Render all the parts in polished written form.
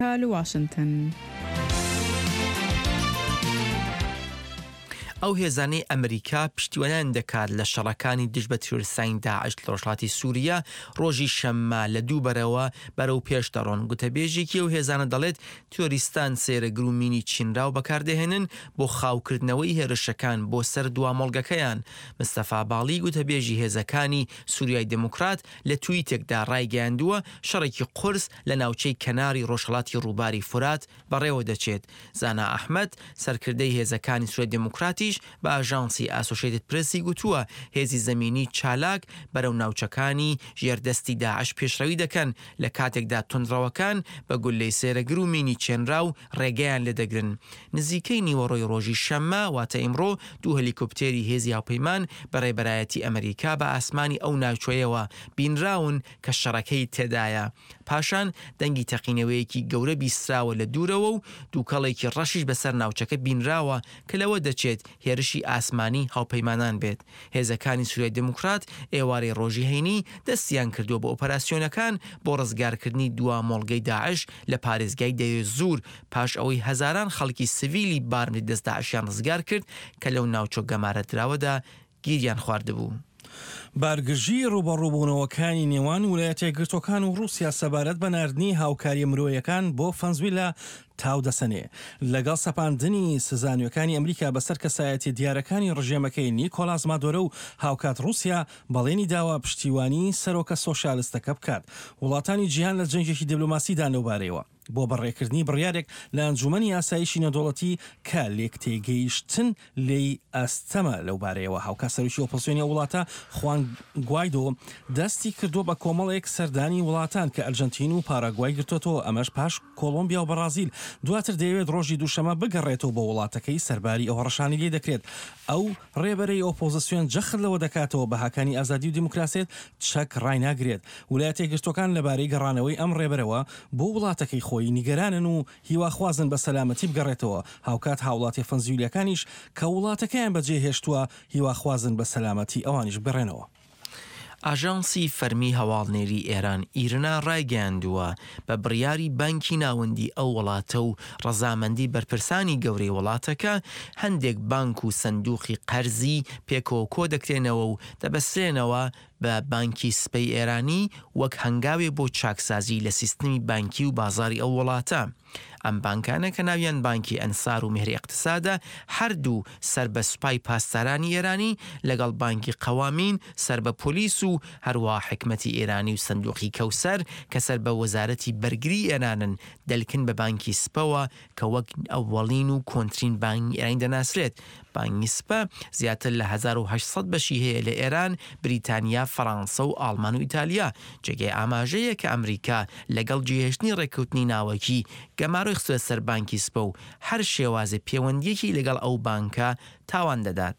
لواشنطن. ئەو هێزانەی ئەمریکا پشتیوانیان دەکات لە شەڕەکانی دژ بە تیرۆریستانی داعش لە ڕۆژهەڵاتی سووریا ڕۆژی شەممە لە دوو بەرەو پێش دەڕۆن. گوتەبێژێکی ئەو هێزانە دەڵێت تیرۆریستان سێرە گرومینی چینراو بەکاردەهێنن بۆ خاوکردنەوەی هێرشەکان بۆ سەر دوامۆڵگەکەیان. مستەفا باڵی گوتەبێژی هێزەکانی سووریای دموکرات لە تویتێکدا ڕایگەیاندووە شەڕێکی قورس لە ناوچەی کەناری ڕۆژهەڵاتی ڕووباری فورات بەڕێوە دەچێت. زانا ئەحمەد سەرکردەی هێزەکانی سووریای دموکراتی بە ئاژانسی ئاسۆشیێتد پرسی گوتووە هێزی زەمینی چالاک بەرەو ناوچەکانی ژێردەستی داعش پێشڕەوی دەکەن لە کاتێکدا تونندڕەوەکان بە گولەی سێرە گرومینی چێنراو ڕێگەیان لێدەگرن. نزیکەی نیوەڕۆی ڕۆژی شەممە واتە ئیمڕۆ دوو هەلیکۆپتێری هێزی هاوپەیمان بەڕێبەرایەتی ئەمریکا بە ئاسمانی ئەو ناوچۆیەوە بینراون کە شەڕەکەی تێدایە. پاشان دەنگی تەقینەوەیەکی گەورە بیستراوە لە دوورەوە و دووکەڵێکی ڕەشیش بەسەر ناوچەکە بینراوە کە لەوە دەچێت هێرشی ئاسمانی هاوپەیمانان بێت. هێزەکانی سووریای دموکرات ئێوارەی ڕۆژی هەینی دەستیان کردووە بە ئۆپەراسیۆنەکان بۆ ڕزگارکردنی دوامۆڵگەی داعش لە پارێزگای دەیە زوور پاش ئەوەی هەزاران خەڵکی سڤیلی بارمی دەست داعشیان ڕزگار کرد کە لەو ناوچۆ گەمارەدراوەدا گیریان خواردبوو. بارگژی ڕوبەڕووبوونەوەکانی نێوان ویلایەتە یەکگرتووەکان و رووسیا سەبارەت بە ناردنی هاوکاری مرۆیەکان بۆ ڤەنزوێلا تاو دەسەنێ. لەگەڵ سەپاندنی سزانیەکانی ئەمریکا بەسەر کەسایەتی دیارەکانی ڕژێمەکەی نیکۆلاس مادۆرە و هاوکات رووسیا بەڵێنی داوا پشتیوانی سەرۆکە سۆشیالیستەکە بکات. وڵاتانی جیهان لە جەنگێکی دیبلۆماسیدا لەوبارەیەوە بۆ بەڕێکردنی بڕیارێک لە ئەنجومەنی ئاسایشی نەدۆڵەتی کە لێک تێگەیشتن لێی ئەستەمە لەوبارەیەوە. هاوکات سەرۆکی ئۆپۆزیسیۆنی وڵاتە خوان گوایدۆ دەستی کردووە بە کۆمەڵێک سەردانی وڵاتان کە ئەرجەنتین و پاراگوای گرتوۆتەوە، ئەمەش پاش کۆلۆمبیا و بەرازیل. دواتر دەیەوێت ڕۆژی دووشەمە بگەڕێتەوە بە وڵاتەکەی سەرباری ئەو ڕەشانی لێ دەکرێت. ئەو ڕێبەرەی ئۆپۆزیسیۆن جەخت لەوە دەکاتەوە بە هاکانی ئازادی و دیموکراسیت چەک ڕایناگرێت. ویلایەتە یەکگرتووەکان لەبارەی گەڕانەوەی ئەم ڕێبەرەوە بۆ وڵاتەکەی خۆی نیگەرانن و هیواخوازن بە سەلامەتی بگەڕێتەوە. هاوکات هاوڵاتی ڤەنزوێلیەکانیش کە وڵاتەکەیان بەجێهێشتووە هیواخوازن بە سەلامەتی ئەوانیش بگەڕێنەوە. ئاژانسی فەرمی هەواڵنێری ئێران ئیرنا ڕایگەیاندووە بە بڕیاری بانکی ناوەندی ئەو وڵاتە و ڕەزامەندی بەرپرسانی گەورەی وڵاتەکە هەندێک بانک و سندوقی قەرزی پێکەوە کۆ دەکرێنەوە و دەبەسترێنەوە بە بانکی سپەی ئێرانی وەک هەنگاوێ بۆ چاکسازی لە سیستمی بانکی و بازاری ئەو وڵاتە. ئەم بانکانە کە ناویان بانکی ئەنسار و مهری اقتصادە هەردوو سەر بە سوپای پاسدارانی ئێرانی لەگەڵ بانکی قەوامین سەر بە پۆلیس و هەروە حکمەتی ئێرانی و سندوقی کەوسەر کە سەر بە وەزارەتی بەرگری ئێرانن دەلکن بە بانکی سپەوە کە وەک ئەوەڵین و کۆنترین بانکی ئێرانی دەناسرێت. بانکی سپە زیاتر لە 1800 بەشی هەیە لە ئێران، بریتانیا، فەڕەنسا و ئاڵمان و ئیتالیا. جێگەی ئاماژەیە کە ئەمریکا لەگەڵ جێهێشتنی ڕێککەوتنی ناوەکی گەماڕۆی خستووە سەر بانکی سپە و هەر شێوازە پەیوەندیەکی لەگەڵ ئەو بانکە تاوان دەدات.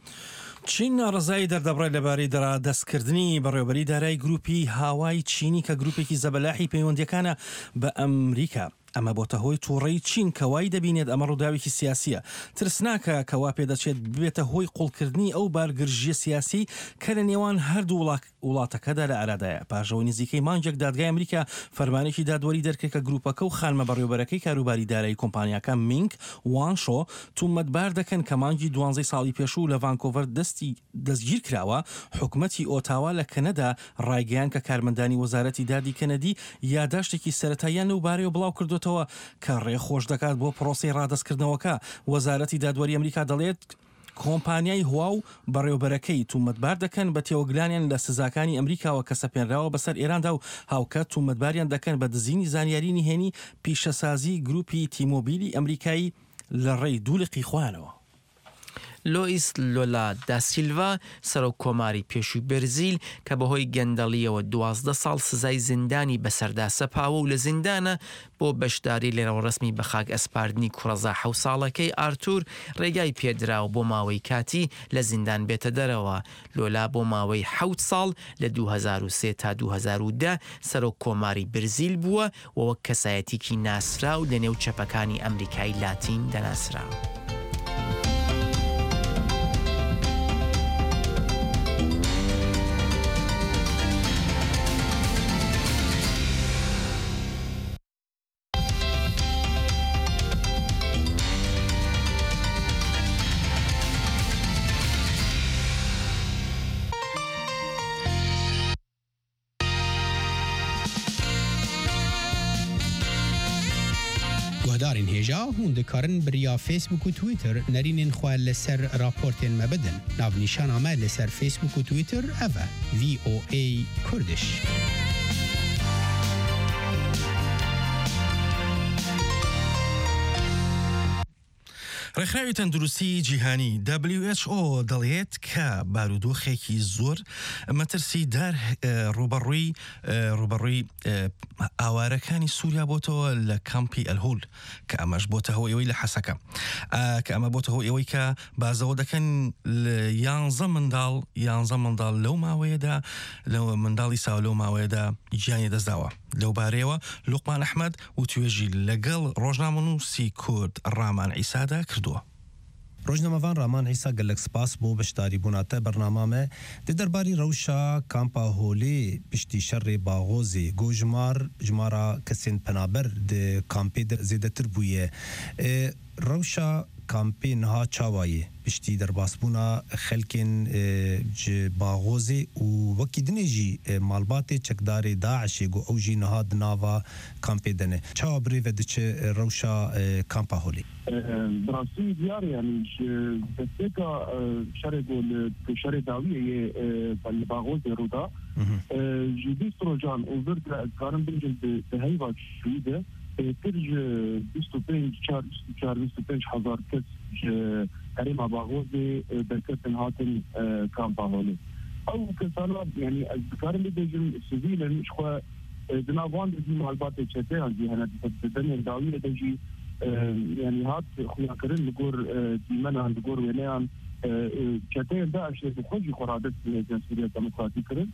چین ناڕزایی دەردەبڕێت لەبارەی دەستکردنی بەڕێوەبەری دارای گروپی هاوای چینی کە گروپێکی زەبەلاحی پەیوەندیەکانە بە ئەمریکا. ئەمە بۆتە هۆی تووڕەی چین کەوای دەبینێت ئەمە ڕووداوێکی سیاسیە. ترسناکە کەوا پێدەچێت ببێتە هۆی قوڵکردنی ئەو بارگرژیە سیاسی کە لە نێوان هەردوو وڵاتەکەدا لە ئارادایە. پاژەوەی نزیکەی مانجێک دادگای ئەمریکا فەرمانێکی دادوەری دەرکرد کە گروپەکە و خانمە بەڕێوەبەرەکەی کاروباری دارایی کۆمپانیاکە مینگ وانشۆ تومەتبار دەکەن کە مانگی 12 ساڵی پێشوو لە ڤانکۆڤەر دەستگیر کراوە. حکومەتی ئۆتاوا لە کەنەدا ڕایگەیان کە کارمەندانی وەزارەتی دادی کەنەدی یاداشتێکی سەرەتاییان لەو بارەیەوە بڵاو کردوتەوە کە ڕێخۆش دەکات بۆ پرۆسی ڕادەستکردنەوەکە. وەزارەتی دادوەری ئەمریکا دەڵێت کۆمپانیای هوا و بەڕێوەبەرەکەی تومەتبار دەکەن بە تێوەگلانیان لە سزاکانی ئەمریکاوە کە سەپێنراوە بەسەر ئێراندا و هاوکات تومەتباریان دەکەن بە دزینی زانیاری نهێنی پیشەسازی گروپی تیمۆبیلی ئەمریکایی لە ڕێی دوولقی خوانەوە. لۆئیس لۆلا داسیلڤا سەرۆک کۆماری پێشووی بەرزیل کە بەهۆی گەندەڵیەوە 12 ساڵ سزای زیندانی بەسەردا سەپاوە و لە زیندانە بۆ بەشداری لێرەوە ڕسمی بە خاک ئەسپاردنی کوڕەزا 7 ساڵەکەی ئارتور ڕێگای پێدراوە بۆ ماوەی کاتی لە زیندان بێتە دەرەوە. لۆلا بۆ ماوەی 7 ساڵ لە 2003 تا 2010 سەرۆک کۆماری برزیل بووە و وەک کەسایەتێکی ناسرا و لە نێو چەپەکانی ئەمریکای لاتین دەناسراوە. هدارین هجا هون دکارن بریا فیسبوک و تویتر نرینین خواه لسر راپورتین مبدن ناو نیشان آمه لسر فیسبوک و تویتر اوه VOA کردش ڕێکخراوی تەندروستی جیهانی WHO دەڵێت کە بارودۆخێکی زۆر مەترسی دار ڕوبەڕووی ئاوارەکانی سووریا بۆتەوە لە کامپی ئەلهول کە ئەمەش بۆتە هۆی ئەوەی لە حەسەکە کە ئەمە بۆتە هۆی ئەوەی کە بازەوە دەکەن 11 منداڵ لەو ماوەیەدا لەو منداڵی ساو لەو ماوەیەدا گیانی دەستداوە لەو بارەیەوە لوقمان ئەحمەد و توێژی لەگەڵ ڕۆژنامەنووسی کورد ڕامان عیسادا کردووە. ڕۆژنامەوان ڕامان عیسا گەلک سپاس بۆ بەشداری بووناتە بەرنامامە دە دەرباری ڕەوشە کامپا هۆلێ پشتی شەڕێ باغۆزێ گۆ ژمارە کەسێن پەنابەر کامپێ زێدەتر بوویە ڕەوشە کامپێ نها چاوایە پشتی دەرباسبوونا خەلکێن باغۆزێ و وەکی دنێژی ماڵباتێ چەکدارێ داعشێ گۆ ئەو ژی نها دناوا کامپێ دەنێ چاوا برێڤە دچێ ڕەوشە کامپا هۆلێ براسي ديار يعني دستيكا شارع داوية بالباغوز رودا جدي سروجان وزرد كارن بنجل بهيبة شويدة ترج 25 هزار كس هريما باغوز بركتن هاتن كامبا هولي أو كسانا يعني كارن بنجل سيفيلا شخوا دناوان دي مالبات تشتين دي هنا بدن داوية دجي يعني هات خويا كريم نقول ديمنا نقول وينان كتير داعش بخوجي خرادت جمهورية الديمقراطية كريم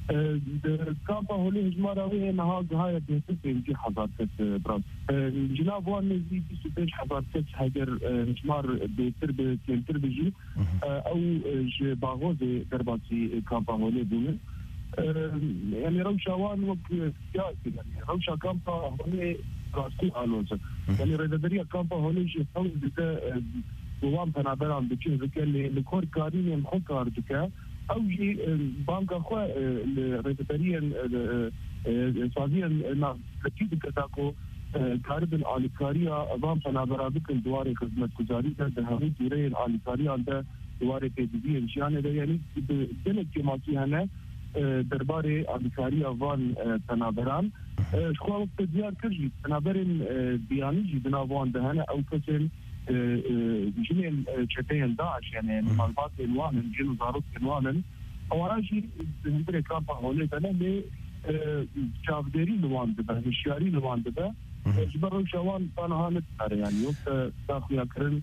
كامبا هولي هجمارة وين نها هاي بيتين جي حضارت براس جناب وان نزيد 25 حضارت هاجر هجمار بيتر بكينتر بيجي او باغوزي درباتي كامبا هولي بوين يعني روشا وان وقت سياسي يعني روشا كامبا هولي راسي آلوزة يعني ريدادريا كامبا هولي شي حول بتا دوام تنابران بچه ذكا لكور كارين يمخو كار ذكا او جي بانكا خوا ريدادريا سازيا لكي ذكا تاكو كاربن آليكاريا وام تنابرا بكن دواري خدمت گزاري ده همي دورين آليكاريا ده دواري پیدوی انشيانه ده يعني دلت كماسي هنه درباره آليكاريا وان تنابران شخوا وقت زیار کرد تنابرین بیانی جی دناوان دهنه او کسین جنین چتین داعش یعنی مالبات انوانن جن وزارت انوانن اوانجی هندره کامپا هولی دنه لی چاودری لوان دبه هشیاری لوان دبه جبر شوان پانهانت داره یعنی وقت داخل کرن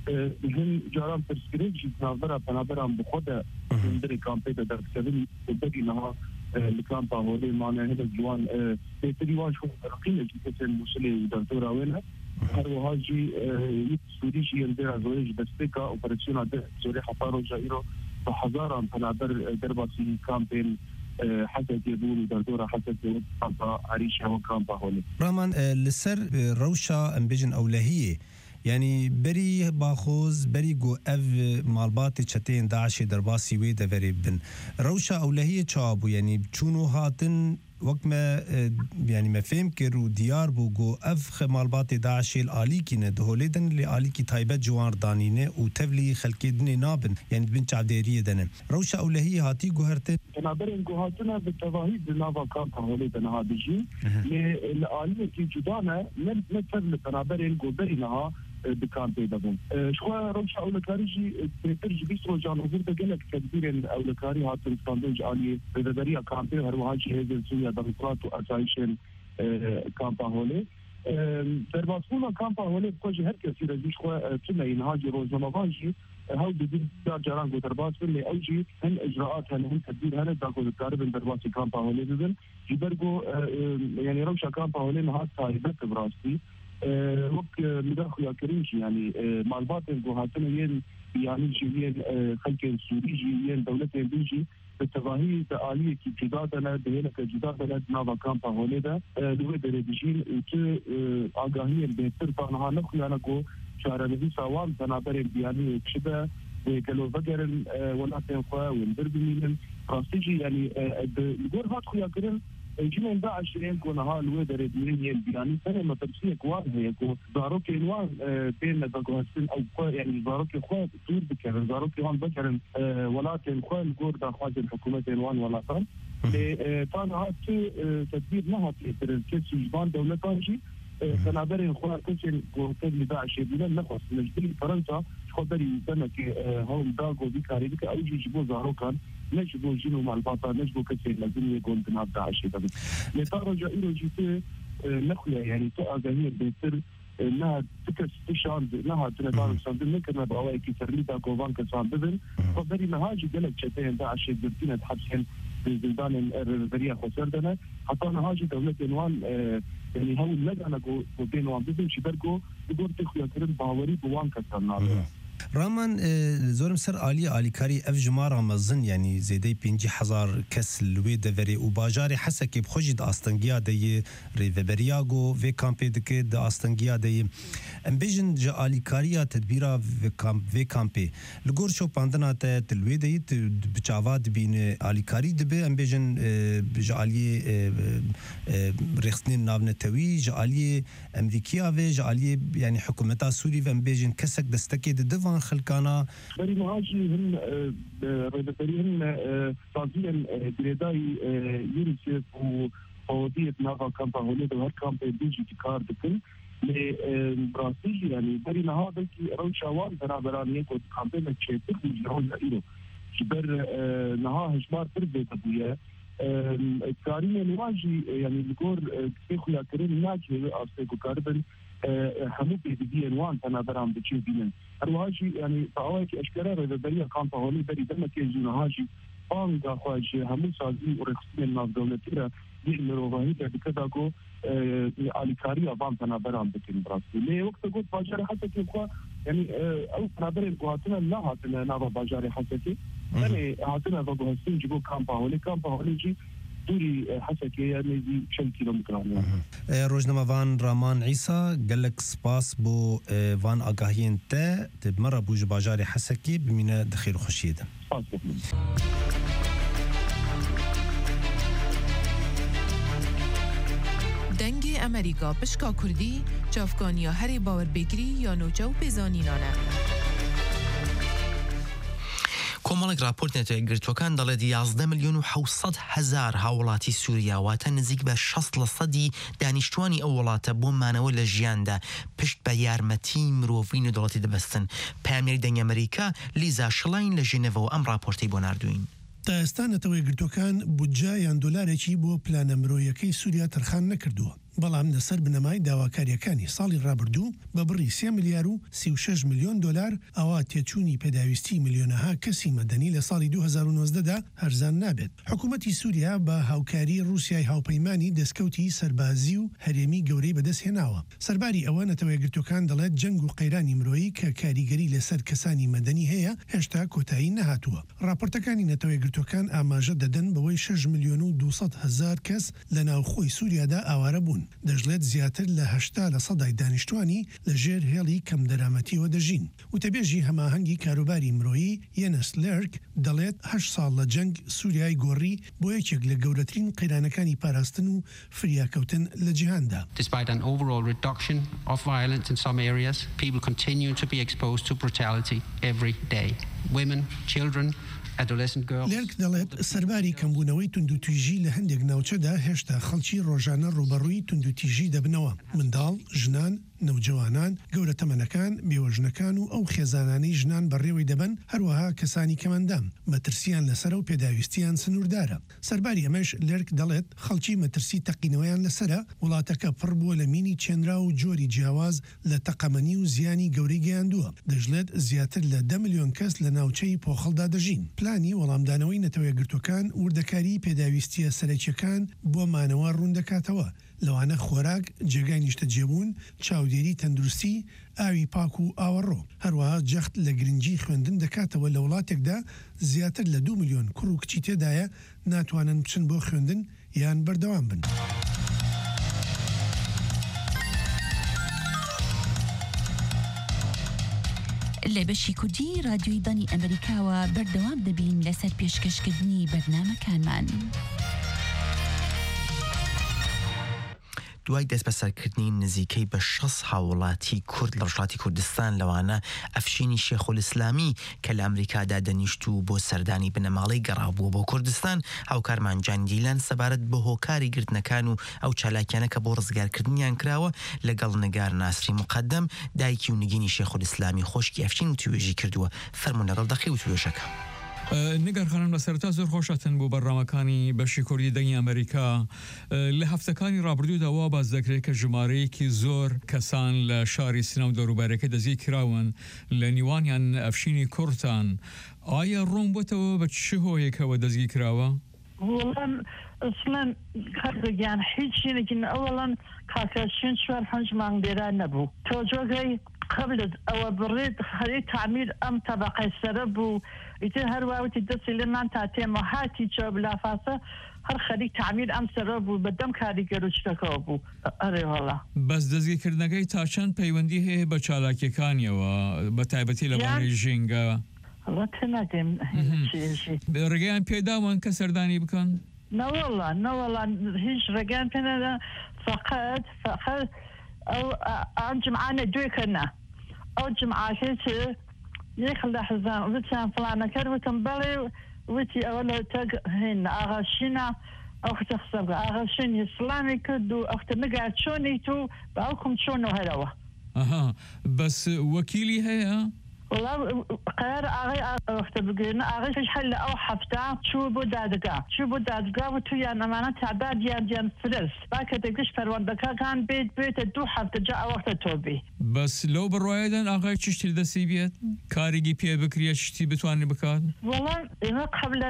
هن جاران ترسکرین جی تنابران بخوده هندره کامپی در کسبین بدی نها الكامبا هولي معنا هذا الجوان تريوان شو رقيم كتير مسؤولي دكتورة وينها هو هاجي سوريجي يندر زوج دستيكا اوبراسيون ده سوري حفارو جايرو بحزارة تنابر درباتي كامبين حتى يقولوا دكتورة حتى كامبا عريشة وكامبا هولي رامان لسر روشة امبيجن اولهية يعني بري باخوز بري جو اف مالبات چتين داعش درباسي وي دوري بن روشا اولهيه چابو يعني چونو هاتن وقت ما يعني ما فهم كرو ديار بو جو اف مالبات داعش الالي كينه دهولدن اللي الي كي تايبه جوار دانينه وتفلي خلكدني نابن يعني بن چاديريه دنه روشا اولهيه هاتي جوهرت تنابرين جوهاتنا بالتظاهير بنافا كامبا هولدن هادجي الاليه كي جدانه من تفل تنابرين جوبرينها بكامبي دبون شخوا روشا اولكاريجي ترجي بيسترو جان وزرد جلك تدبير اولكاري هاتن ساندوج علي بدريا كامبي هروهاجي هيزل سوريا ديمقراط واسايشن كامبا هولي درباسونا كامبا هولي بكوجي هر كثير رجيش خوا تنا ينهاجي روزنافانجي هاو بدين جاران جو درباس اللي اوجي هن اجراءات هن تدبير هن داكو الكاربن درباسي كامبا هولي دزن جبرجو يعني روشا كامبا هولي نهار صاحبت براسي وقت مداخل يا كريمشي يعني مالبات الجوهاتنا ين يعني جيين خلق سوريجي ين دولتين بيجي بالتظاهير آلية كي جدادنا دهينك جدادنا نافا كامبا هوليدا دوه دريجين وت آگاهی بهتر تنها نخو انا کو شهرنوی سوام تنابر بیانی کشده کلو بگرن ولاتن خوا وندر بمینن راستيجي يعني الجور هات خويا كريم جنون داعش يكون هال ويدر دينيا البياني سنة ما ترسيه كوار هيكو زاروك إنوان بين دقوهسين أو يعني زاروك إخوة طور بكرن زاروك إنوان بكرن ولكن إخوة الجور دا خواج الحكومة إنوان ولكن طبعا هاد تدبير نهات كيس جبان دولتان جي تنابرين إخوة كيسين قوتين لداعش يدينا نخص نجدين فرنسا خبري سنة كي هم داغو بيكاري بك أو جيجبو زاروكان نجبو جنو مع الباطا نجبو كسير لازم يقول بناب داعش يدبي لتارجع إلو جيتي نخلة يعني تأغانير بيتر انها تكس تشان انها تنتظر صندوق نكنا بأواي كسر ليدا كوفان كسان بذن خبري نهاجي قلت شتين داعش يدبتين تحبسين بزندان الرياض خسردنا حتى نهاجي دولة إنوان يعني هو اللجنة جو بين وان بذن شبرقو يقول تخلي كرن باوري بوان كسان نار رامان زورم سر عالی کاری اف جمار مزن یعنی زیده 50,000 کس لوی دوری و باجاری حسا که بخوشی دا آستنگیا دی ریوبریاگو و کامپی دکه دا آستنگیا دی ام بیجن جا عالی کاریا تدبیرا و کامپی لگور شو پاندنا تا تلوی دی بچاواد بین عالی کاری دبه ام بیجن جا عالی رخصنین ناو نتوی جا عالی امریکیا و جا عالی یعنی حکومتا سوری و ام بیجن کسک دستکی دوان خلکانا بری مهاجی هم ريبتري هم تازيا جريداي يونيسيف وفوضية نافا كامبا هوليد وهر كامبا بيجي تكار دكن لبراسيل يعني بری نهادا كي روشاوان برابرانية كود كامبا متشيتر وجرون لإيرو جبر نها هجمار تربية تبويا كاريني نواجي يعني الجور كيخو يا كريم ناجي أرسيكو كاربن همو بيدي انوان انا برام بتشي بينن الواجي يعني فاويك اشكره ريبريا كامبا هولي بري دم كيجونا هاجي بانغا خواجي همو سازي ورخصين ناف دولتيرا دي مروهي بكذا جو اليكاريا بان انا برام بتين براسي لي وقت قلت باجاري حتى كيف يعني او نابرين قواتنا لا هاتنا نابا باجاري حتى كي يعني هاتنا بقو هسين جيبو كامبا هولي جي دوری حسکه نزدیک 40 کیلومتر روزنامه وان رامان عیسی گلک سپاس بو وان آگاهین ته تبمر بوج باجار حسکی بمینه دخیل خوشیدن دنگ امریکا پشکا کردی چافکانیا هری باور بگری یا نوچو بزانینانه کۆمەڵێک راپۆرت نێتەوەی گرتوەکان دەڵێت 11,700,000 هاوڵاتی سووریا واتە نزیک بە 60% دانیشتوانی ئەو وڵاتە بۆ مانەوە لە ژیاندا پشت بە یارمەتی مرۆڤی نێودەوڵەتی دەبەستن. پامێری دەنگ ئەمریکا لیزا شڵاین لە ژینەڤەوە ئەم راپۆرتەی بۆ ناردوین. تا ئێستا نەتەوەی گرتوەکان بودجە یان دۆلارێکی بۆ پلانە مرۆیەکەی سووریا تەرخان نەکردووە. بەڵام لەسەر بنەمای داواکاریەکانی ساڵی ڕابردوو بە بڕی 3 ملیار و 36 میلیۆن دلار ئەوە تێچوونی پێداویستی میلیۆنەها کەسی مەدەنی لە ساڵی 2019دا هەرزان نابێت. حکوومەتی سووریا بە هاوکاری رووسیای هاوپەیمانی دەستکەوتی سەربازی و هەرێمی گەورەی بەدەستهێناوە. سەرباری ئەوە نەتەوەی گرتوەکان دەڵێت جەنگ و قەیرانی مرۆیی کە کاریگەری لەسەر کەسانی مەدەنی هەیە هێشتا کۆتایی نەهاتووە. راپۆرتەکانی نەتەوەی گرتوەکان ئاماژە دەدەن بەوەی 6 ملیۆن و 200,000 کەس لە ناوخۆی سووریادا ئاوارە بوون. دەژڵێت زیاتر لە 80% دانیشتوانی لەژێر هێڵی کەم دەرامەتیەوە دەژین. وتەبێژی هەماهەنگی کاروباری مرۆیی یەنس لێرک دەڵێت 8 ساڵ لە جەنگ سووریای گۆڕی بۆ یەکێک لە گەورەترین قەیرانەکانی پاراستن و فریاکەوتن لە جیهاندا. Despite an overall reduction of violence in some areas, people continue to be exposed to brutality every day. Women, children, لێرک دەڵێت سەرباری کەمبوونەوەی توندوتیژی لە هەندێک ناوچەدا هێشتا خەڵکی ڕۆژانە ڕوبەڕووی توندوتیژی دەبنەوە. منداڵ، ژنان، نەوجەوانان، گەورە تەمەنەکان، بێوەژنەکان و ئەو خێزانانەی ژنان بەڕێوەی دەبن هەروەها کەسانی کەمەندام مەترسیان لەسەر و پێداویستیان سنووردارە. سەرباری ئەمەش لێرک دەڵێت خەڵکی مەترسی تەقینەوەیان لەسرە وڵاتەکە پڕ بووە لە مینی چێنرا و جۆری جیاواز لە تەقەمەنی و زیانی گەورەی گەیاندووە. دەژڵێت زیاتر لە 10 ملیۆن کەس لە ناوچەی پۆخەڵدا دەژین. پلانی وەڵامدانەوەی نەتەوەی گرتوەکان وردەکاری پێداویستیە سەرەکیەکان بۆ مانەوە ڕوون دەکاتەوە. لەوانە خۆراک، جێگای نیشتەجێبوون، چاودێری تەندروستی، ئاوی پاک و ئاوەڕۆ. هەروەها جەخت لە گرنگی خوێندن دەکاتەوە لە وڵاتێکدا زیاتر لە 2 ملیۆن کوڕ و کچی تێدایە ناتوانن بچن بۆ خوێندن یان بەردەوام بن. لە بەشی کوردی رادیۆی دانی ئەمریکاوە بەردەوام دەبین لەسەر پێشکەشکردنی بەرنامەکانمان. دوای دەست بەسەرکردنی نزیکەی بە 6 هاوڵاتی کورد لە ڕۆژهەڵاتی کوردستان لەوانە ئەفشینی شێخولئیسلامی کە لە ئەمریکادا دەنیشت و بۆ سەردانی بنەماڵەی گەڕابووە بۆ کوردستان هاوکارمان جان دیلان سەبارەت بە هۆکاری گرتنەکان و ئەو چالاکیانە کە بۆ ڕزگارکردنیان کراوە لەگەڵ نگار ناسری مقدم دایکی و نگینی شێخولئیسلامی خۆشکی ئەفشین و توێژی کردووە فەرموون لەگەڵ دەقی و توێژەکە. نگار خانم لە سەرەتا زۆر خۆشەتن بۆ بەڕامەکانی بەشی کوردی دەنگی ئەمریکا لە هەفتەکانی ڕابردووداوا باز دەکرێت کە ژمارەیەکی زۆر کەسان لە شاری سینە و دەوروبەرەکە دەزی کراون لە نیوانیان ئەفشینی کوردان ئایا ڕوون بۆتەوە بە چه هۆیەکەوە دەزگی کراوە؟ وەڵام ئەسڵەن کارگیان هیچ شتێکی ئەوەڵەن کاکەشین 4-5 مانگ لێرە نەبوو تۆجۆگەی قبل ئەوە بڕێت خەری تعمیر ئەم تەبەقەی سەرە بوو ئیتر هەروەوتی دەستی لێمان تا تێمە هاتی چۆ بلافاسە هەر خەری تعمیر ئەم سەرە بوو بەدەم کاریگەر و شتەکەەوە بوو ئەرێ وەڵا بەس دەستگیرکردنەکەی تا چەند پەیوەندی هەیە بە چالاکیەکانیەوە بە تایبەتی لە باری ژینگە نادێم ڕێگەیان پێداوان کە سەردانی بکەن؟ نەوەڵا هیچ ڕێگەیان پێنەدا فقط ئەو ئەم جمعانە دوێکەنە ئەو جمعاکێت یەک لە حزان وتیان فڵانەکەر وتم بەڵێ وتی ئەوە لە تەگ هێن ئاغاشینە ئەو خەتە قسە بکە ئاغاشینی سڵامی کرد و ئەوتە نگار چۆنیت و بە ئەوکم چۆنەوە هەرەوە بەس وەکیلی هەیە؟ والله قرار آغای وقت بگیرن آغایش حل أو حفته شو بود دادگاه و توی نمانه تعداد دیان فرس باکه دکش پرونده کان بیت 2 هفته جا وقت توبی بس لو بروایدن آغای چشتی دستی بیاد کارگی پی بکریه چشتی بتوانی بکاد والله اینا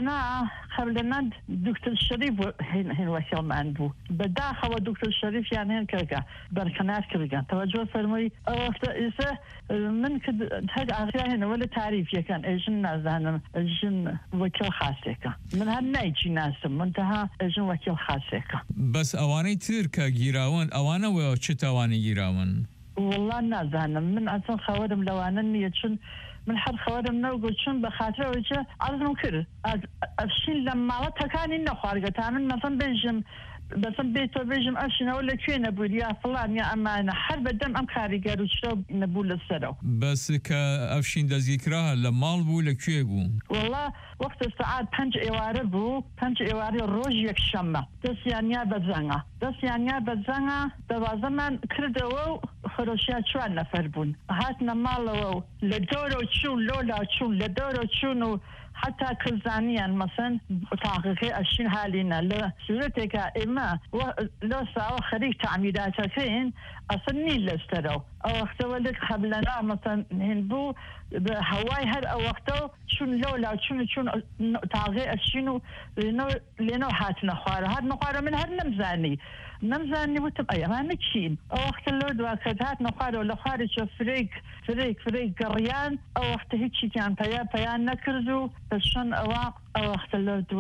قبلنا دکتر شریف هن وکیل من بو بداخل دکتر شریف یعنی هن که برکنار کردن توجه فرمایی وقت ایسه من كد هاد هنا ولا تعريف كان ايجن نازانم ايجن وكيل خاصك من هالنايجي ناس منتهى ايجن وكيل خاصك بس اواني تركا جيراون اوانا وشتاواني جيراون والله نازانم من اصلا خوارم لوانني يتشن من حد خوارم نوجد شن بخاطر وجه عرضهم كر افشين لما لا تكاني نخارجه تعمل مثلا بيجم بس بيتو بيجم أشنا ولا كينا بوليا فلان يا أمانة حرب الدم أم كاريجر وشرب نبول السرو بس كأفشين دزيكراها لمال بو لكي بو والله وقت الساعات 5 إيوار بو 5 إيوار روج يكشمة دس يعني بزنga دوازمان كردو خروشيا شوان نفر بون هاتنا مالو لدورو تشون لولا تشون لدورو تشونو حتى كزانيا مثلا تحقيق الشين حالينا لا سورتك إما لو ساو خريج تعميدات فين أصني لسترو أو وقت ولك قبلنا مثلا هنبو بهواي هر أو وقته شون لولا شون تحقيق الشينو لينو هاتنا خوارة هاد نخوارة من هر نمزاني وتبقى ما نكشين أو وقت اللود وكذات نخوارة ولا خوارة شو فريق قريان أو وقت هيك كان بيان نكرزو شون أو وقت اللود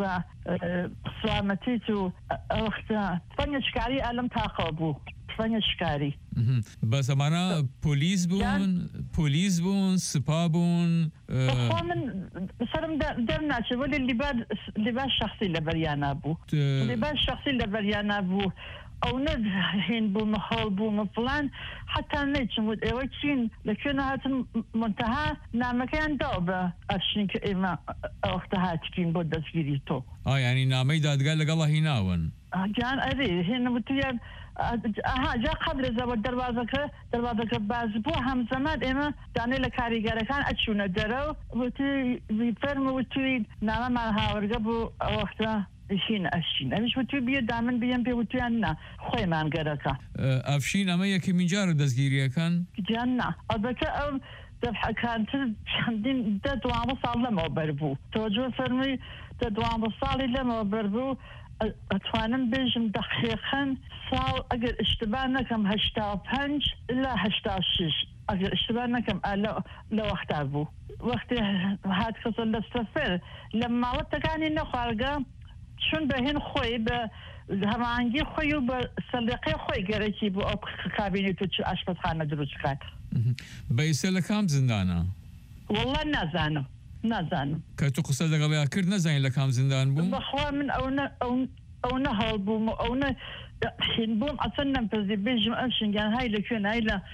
وصامتيتو أو وقت فنشكاري ألم تاقبو فنشكاري بس أمانا بوليس بون سپا بون من سرم درنا شو ولی لباس شخصی لبریانا بو او ند هين بو محول بو مفلان حتى نيتشم وكين لكن هات منتهى نامكان دوبه افشين كإما وقتها تكين بود دسجيريتو يعني نامي دادقال لقالله هناون جان اري هنا متيان جا قبل زبط دروازك باز بو هم زمان اما داني لكاريگره كان اتشونه درو وتي بيفرم وتي نام ما هاورگه بو وقتها اشين مش وتي بي دامن بيم بي وتي انا خوي مان گركا افشين اما يكي من جار دزگيريه كان جانا البته دفع كانت شندين دوام صار لما بربو توجه فرمي دوام صار لما بربو اتوانم بيجم دقيقا صار اقل اشتباه نكم 85 إلا 86 اقل اشتباه نكم لو اختابو وقت هاد كسر لستفر لما وقتكاني نخارجه شون بهن خوي همانجي خوي وبسلقي خوي قريتي بو كابيني توش اشبطخانه دروس كان بيسل كام زندانه والله نازانم كتو قصة لقليا كرد نزاين لكام زندان بو بخوا من او نهل بو او حين بوم أصلا في بيجم أفشنجان هاي لكون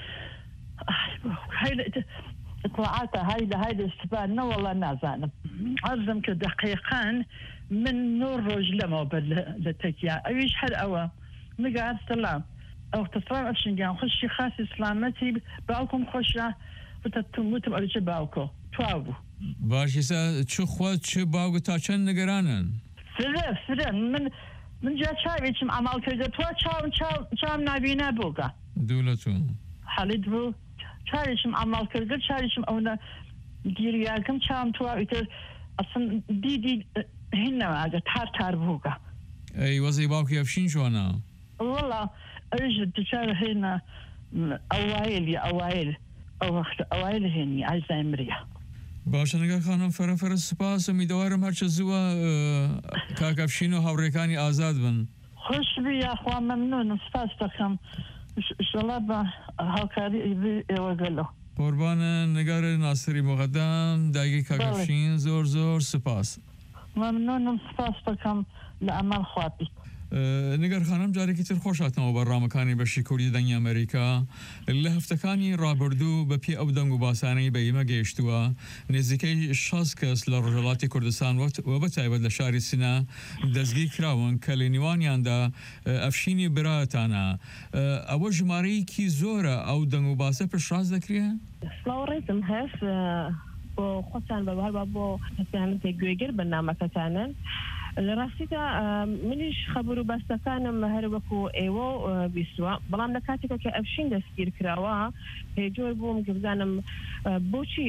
هاي طلعاتها هاي الاستفادة والله نازانم عزم كدقيقان من نور رجلة بالتكيا أيش حد أوا نقعد سلام أو تسلام أفشنجان خشي خاص إسلامتي باوكم خشة بتتموت بأرجع باوكو توابو باشیسا چه خود چه باوگو تا چند نگرانن فرق من جا چاوی چم عمل کرده تو چام نبینه بوگا دولتون حالید بو چاویشم عمل کرده چاویشم اونا گیریاکم چام تو ایتر اصلا دیدی هنه اگه تار بوگا ای وزی باوکی افشین شوانا والله ارجد تشار هنا اوائل هنی عايزة امريا باشه نگاه خانم فرافر سپاس امیدوارم هرچه زوا کاک افشین و هاوریکانی آزاد بن خوش بی اخوان ممنون سپاس دکم انشالله با هاوکاری وگلو قربان نگار ناصری مقدم دایگی کاک افشین زور سپاس ممنونم سپاس دکم لعمل خواهی نگار خانم جارێکی تر خۆشاتەوە بەڕامەکانی بەشی کوردی دەنگی ئەمریکا لە هەفتەکانی ڕابردوو بە پێ ئەو دەنگ و باسانەی بە ئێمە گەیشتووە نزیکەی 60 کەس لە ڕۆژهەڵاتی کوردستان و بەتایبەت لە شاری سینە دەستگیر کراون کە لە نێوانیاندا ئەفشینی برایەتانە ئەوە ژمارەیەکی زۆرە ئەو دەنگ و باسە پشتڕاست دەکرێت؟ سڵاوەڕێزم هەست بۆ خۆتان بەبار بۆ کەسیانتێک گوێگر بەرنامەکەتانن لەڕاستیدا منیش خەبەر و بەستەکانم هەر وەکو ئێوە بیستووە بەڵام لە کاتێکە کە ئەفشین دەستگیر کراوە پێجۆر بووم کە بزانم بۆچی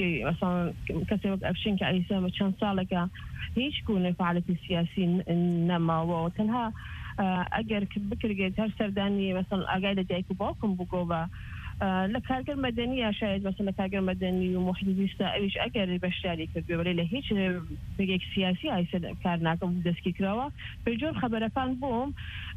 کەسێک وەک ئەفشین کە ئەیسا چەند ساڵێکە هیچ گونە فعالیتی سیاسی نەماوە تەنها ئەگەر بکرێت هەر سەردانی مەسەڵ ئاگای لە دایک و باوکم بووگۆ لە کارگەر مەدەنیە شاید مەسەڵ لە کارگەر مەدەنی و محیط زیستە ئەویش ئەگەر بەشداری کردوێ بەڵێ لە هیچ بەگێک سیاسی ئایسە کار ناکەم دەستگیر کراوە پێجۆر خەبەرەکان بووم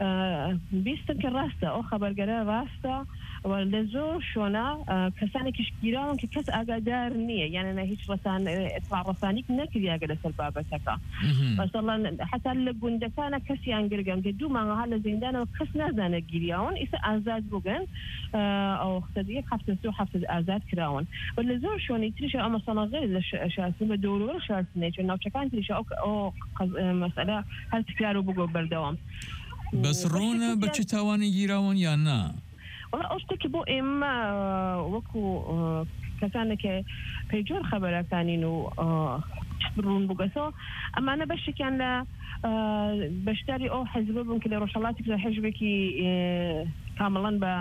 بیستم کە ڕاستە ئەو خەبەرگەرە ڕاستە لە زۆر شۆنا کەسانێکیش گیراون کە کەس ئاگادار نییە یانە هیچ ڕەسانیک نەکردیاگە لەسەر بابەتەکە مەسەڵەن حتا لە گوندەکانە کەسیان گرگەم کە دوو مانگەها لە زیندانەوە کەس نازانە گیریاون ئیسا ئازاد بووگەن ئەو خەدیەک هەفتە ئازاد کراون و لە زۆر شۆنی تریشە ئەمە سەڵە غێر لە شارستن بە دەوروبەر شارستنێ چون ناوچەکان تریشە ئەو مەسەلە هەر تکرار و بگۆ بەردەوام بەس ڕۆنە بە چ تاوانی گیراون یان نا؟ ئەو شتێکی بۆ ئێمە وەکو کەسانێکە پێجۆر خەبەرەکانین و ڕوون بگەسەوە ئەمانە بەشێکیان لە بەشداری ئەو حەزبە بوون کە لە ڕۆژهەڵاتی لە حەزبێکی کامەڵەن بە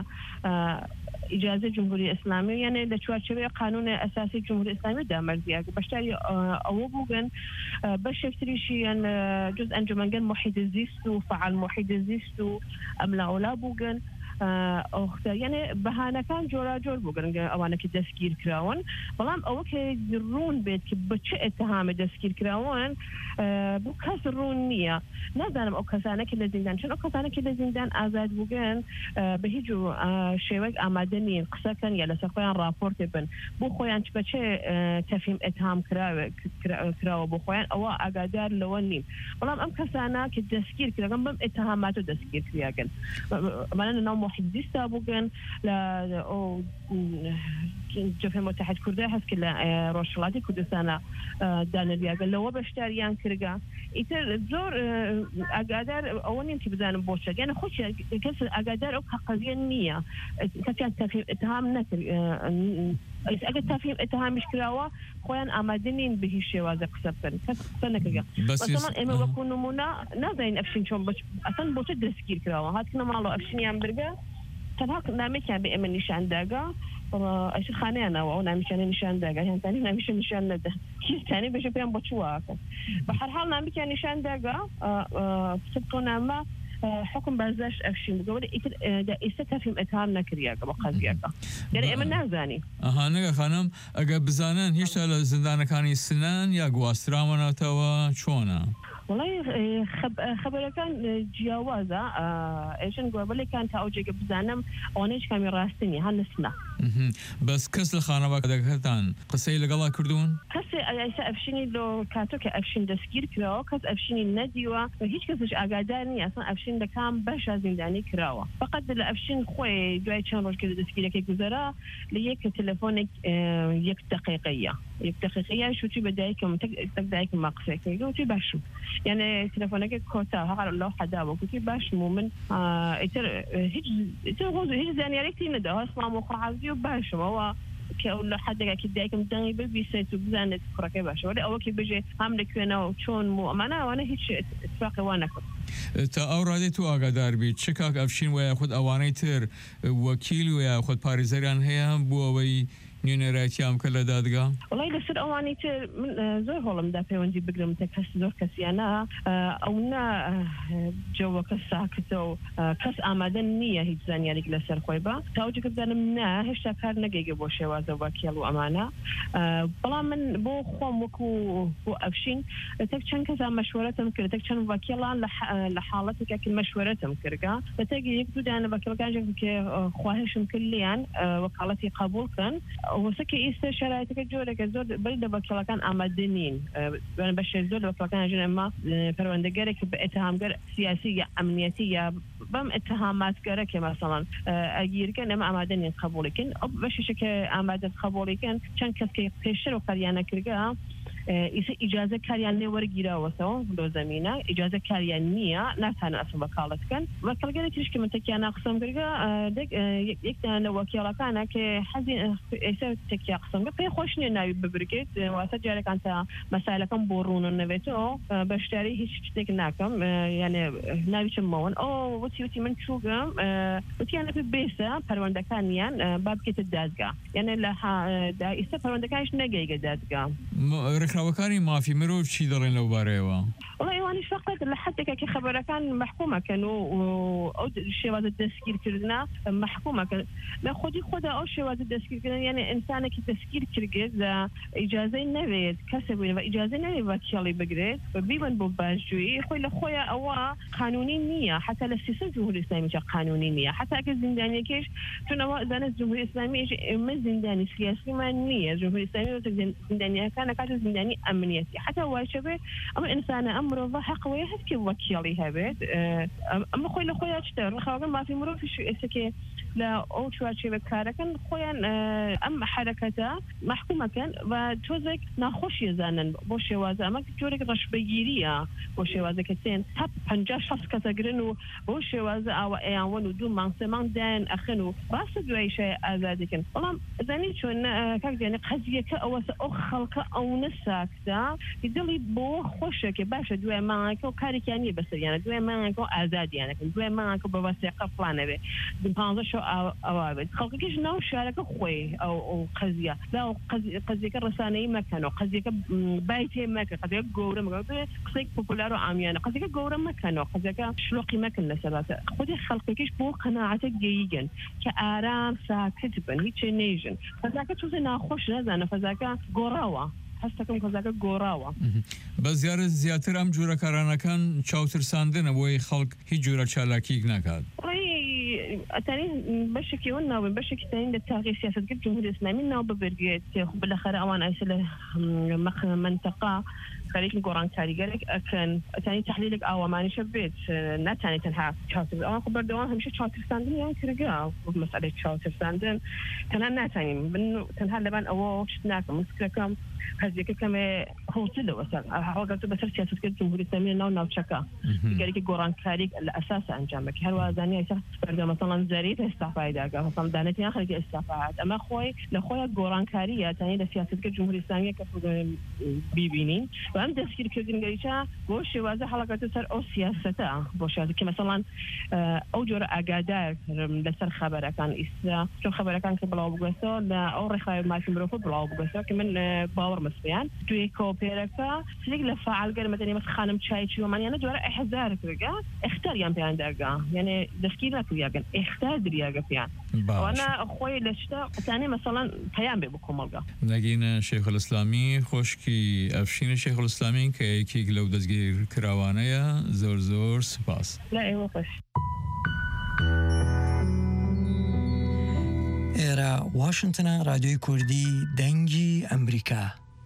ئیجازە جمهوری ئیسلامی یعنی لە چوارچێوەی قانون ئەساسی جمهوری ئیسلامی دامەرزیە بەشداری ئەوە بووگەن بەشێکتریشیان جز ئەنجومەنگەن محیط زیست و فعال محیط زیست و ئەم لاولا بووگەن یعنی بەهانەکان جۆراجۆر بووگەن ئەوانەکە دەستگیر کراون بەڵام ئەوە کە ڕوون بێت کە بە چه ئەتهامە دەستگیر کراون بۆ کەس ڕوون نییە نازانم ئەو کەسانێکی لە زیندان چون ئەو کەسانێکی لە زیندان ئازاد بووگەن بە هیچ شێوەیەک ئامادە نین قسەکەن یا لەسەر خۆیان راپۆرتێ بن بۆ خۆیان بە چه تەفهیم ئەتهام کراوە بۆ خۆیان ئەوە ئاگادار لەوە نیم بەڵام ئەم کەسانە کە دەستگیر کراگەن بەم ئەتهامات و دەستگیر کراگەن ئەمانە لە ناو محیط زیستا بووگەن لە جبهة متحد كردية هسك لروشلاتي كردستانا دانرياغا لو بشتاريان كرغا إتر زور أقادر أولين تبدان بوشة يعني خوش كس أقادر أو قضية نية كسيان تفهم اتهام نكر أجد تفهم اتهام مشكلة خوان أمادنين به الشوازة قصبتن كسنا كرغا مثلا إما بكون نمونا نازين أفشين شون بس أصلا بوشة دسكير كراوا هات كنا مالو أفشين يامبرغا تنهاك نامي كان بأمن نشان داغا أشي خاني أنا وأنا مشان نشان داغا يعني تاني نامي نشان نده كيس تاني بشوف يوم بتشواك بحر حال نامي كان نشان داغا سبتونا ما حكم بازاش أفشين بقول إذا استفهم اتهام نكريا بقضية يعني أمن نازاني نگه خانم اگه بزنن هیچ تا زندان کانی سنن یا گواسترامانا توا چونه والله خبر كان جیاوازە ئێژن گوێبلێ کان تا ئەوجێگە بزانم ئەوانەیەش کامی ڕاستنی هەنسنا بەس کەس لە خانەوەکەتان قسەی لەگەڵا کردوون کەسێ ئەیسا ئەفشینی لۆ کاتۆ کە ئەفشین دەستگیر کراوە کەس ئەفشینی نەدیوە هیچ کەسش ئاگادار نیە ئەسڵان ئەفشین لە کام بەشە زیندانی کراوە فقط لە ئەفشین خۆی دوای چەند ڕۆژ کرد دەستگیرەکەی گوزەرا لە یەک تەلەفۆنێک یەک دقیقەیە شوتی بە دایکم تەک دایکم ما قسەیەکەی گوتی باشم یعنی تەلەفۆنەکەی کۆتا هەغار لەو حەداوە گوتی باشم و من ئیتر هیچ زانیارێکی نەدا هەسڵام و خەحازی و باشمەوە کە لە حدێکێکی دایکم دەنگی ببیسێت و بزانێت کوڕەکەی باشە وەلی ئەوەکی بژێ هەم لەکوێنەوە چۆن و ئەمانە ئەوانە هیچ اتفاقی وا نەکرد تا ئەو ڕادێ تو ئاگادار بیت چ کاک ئەفشین وایە خود ئەوانەی تر وەکیل وە خود پارێزەریان هەیە بۆ ئەوەی نوێنەرایەتیام کە لە دادگا وڵی لەسەر ئەوانی تر من زۆر هەوڵمدا پەیوەندی بگرم تە کەس زۆر کەسیانە ئەونا جەوەکە ساکتە و کەس ئامادە نییە هیچ زانیارێک لەسەر خۆی بە تاوجێکە بزانم نا هێشتا کار نەگەیگە بۆ شێوازە وەکیل و ئەمانە بەڵام من بۆ خۆم وەکو بۆ ئەفشین تەک چەند کەسا مەشوەرەتم کرد تەک چەند وەکیڵان لە حاڵەتێکێکی مەشوەرەتم کردگا بە تەگی یەک دوو دانە وەکیڵەکان کە خواهشم کرد لیان وەکاڵەتی قبولکەن وەسەکە ئێستا شرایطەکە جۆرێکە زۆر بەری لە وەکیڵەکان ئامادە نین بەشێ زۆر لە وەکیڵەکان ژن ئەمە پەروەردەگەرێکی بە ئەتهامگەر سیاسی یا ئەمنیەتی یا بەم ئەتهاماتگەرەکە مەسەڵەن ئەگیرکەن ئەمە ئامادە نین قبوڵیکن ئەو بەشێکە ئامادە قبوڵیکن چەند کەسکە پێشتر و قەریانە کردگا ئیسە ئیجازە کاریان لێ وەرگیراوەتەوە لۆ زەمینە ئیجازە کاریان نییە ناتوانن ئەسڵ وەکاڵەتکەن وەکیڵگەرێکیش کە من تەکیان قسەم کردگا یەکدان لە وەکیڵەکانە کە حەزی ئێستا تەکیا قسەم کرد پێی خۆش نییە ناوی ببرگێت واتە جارێکان تا مەسایلەکەم بۆ ڕوون نەوێتەوە بەشداری هیچ شتێک ناکەم یعنی ناوی چمەوەن ئەو وتی من چووگەم وتیانە پێ بێسە پەروەردەکانیان با بکێتە دادگا یعنی لە ئێستا پەروەردەکانیش نەگەیگە دادگا ڕێکخراوەکانی مافی مرۆڤ چی دەڵێن لەو بارەیەوە وڵی ئەوانیش فقط لە حدێکێکی خەبەرەکان محکومەکەن و ئەو شێوازە دەستگیرکردنە محکومەکەن لە خودی خۆدا ئەو شێوازە دەستگیرکردن یعنی ئینسانێکی دەستگیر کردێت لە ئیجازەی نەوێت کەسێک بووین و ئیجازە نەوێت وەکیڵی بگرێت و بیبن بۆ باشجویی خۆی لە خۆیان ئەوە قانونی نییە حتا لە سیستم جمهوری ئیسلامیش قانونی نییە حتا ئەگەر زیندانیەکەش چونەوە زانست جمهوری ئیسلامیش ئێمە زیندانی سیاسیمان نییە جمهوری ئیسلامی زیندانیەکانە کاتە زیندانی ئەمنیەتی حتا وای شەبێ ئەمە ئینسانە ئەم مرۆڤە حەقەوەی هەستکە وەکیڵی هەبێت ئەمە خۆی لە خۆیان چتە ڕخاوەکە مافی مرۆڤیش ئێستاکێ لە ئەو چوارچێوە کارەکەن خۆیان ئەم حرەکەتە محکومەکەن و تۆزێک ناخۆشی زانن بۆ شێوازە ئەمە جۆرێک ڕەشبەگیریە بۆ شێوازەکە تێن تا 50-60 کەسەگرن و بۆ شێوازە ئاوە ئەیانوەن و 2 مانگ 3 مانگ دایان ئەخن و ڕاستە دوایشە ئازادیکن بەڵام زانی چۆن کاکدێنێ قەزیەکە ئەوەسە ئەو خەڵکە ئەوە ساکتە دڵی بۆ خۆشەکە باشە دوای مانگەکە و کارێکیان نیە بەسەریانە دوای مانگەکە و ئازادیانەکەن دوای مانگەکە بە وەسیقە فلانەوێ 15 شەو ئەوە بێت خەڵکەکەش ناو شارەکە خۆی ئەو قەزیە لا قەزیەکە ڕسانەی مەکەن و قەزیەکە بایتێ مەکە قەزیەکە گەورە مەکەن قسەی پۆپولار و عامیانە قەزیەکە گەورە مەکەنەوە قەزیەکە شلۆقی مەکەن لەسەراتە خودی خەڵکەکەش بۆ قەناعەتە گەیگن کە ئارام ساکت بن هیچ نێژن فەزاکە تووزە ناخۆش نەزانە فەزاکە گۆڕاوە هەستەکەم کەزاکە گۆڕاوە بە زیارە زیاتر ئەم جۆرە کارانەکان چاوترساندنە بۆی خەڵک هیچ جۆرە چالاکیک ناکات ئەتانی بەشێکی ون ناوێن بەشێکی تاین لە تاغی سیاستگەر جمهوری ئیسلامی ناو ببرگێت بالاخره ئەوان ئایسە لە منتەقا کارێکی گۆڕان کاریگەرێک ئەکەن ئەتانی تحلیلێک ئاوامانیشە بێت ناتوانێت تەنها چاوتر ئەوان خۆ بەردەوام هەمیشە چاوترساندنیان کردگا مەسئلەی چاوترساندن تەنها ناتوانیم تەنها لەبان ئەوە شت ناکەم فکرەکەم هەزیەکە کەمێ هەوتلەوە هەڵگەرتە بەسەر سیاستگەر جمهوری ئیسلامی ناوچەکە دیگەرێکی گۆڕانکاریک لە ئەساس ئەنجامەکە هەروە زانانی ئێستا بەردەوام مەسەڵەن زەریت ئێستافای داگا مەسەڵەن دانێتیان خەڵکی ئێستافات ئەمە خۆی لە خۆیان گۆڕانکاریە تانی لە سیاستگەر جمهوری ئیسلامی کە بیبینین و ئەم دەستگیرکردنگەریچە بۆ شێوازە هەڵگەرتە سەر ئەو سیاسەتە بۆ شێوازە کە مەسەڵەن ئەو جۆرە ئاگادار لەسەر خەبەرەکان ئیستا چۆن خەبەرەکان کە بڵاو بگوێتەوە لە ئەو ڕێخاوی مافی مرۆڤ بڵاو بگوێتەوە کە من باوەڕ مەسپیان توی کۆپێرەکە سلێک لە فعالگەر مەدەنی مەس خانم چایچی ومانیانە جۆرە ئەحزار کردگا ئەختاریان پێیان دەرگا یعنی دەستگیر نەکردیاگەن ئەختار دریاگە پێیان وانا اخوي لشتا ثاني مثلا پیام بكم ملقا نگین شیخ الاسلامی خوشکی افشین شیخ الاسلامی که یکی گلو دزگیر کراوانه یا زور سپاس. لا ايوه خوش. ایرا واشنطن رادیوی کردی دنگی امریکا.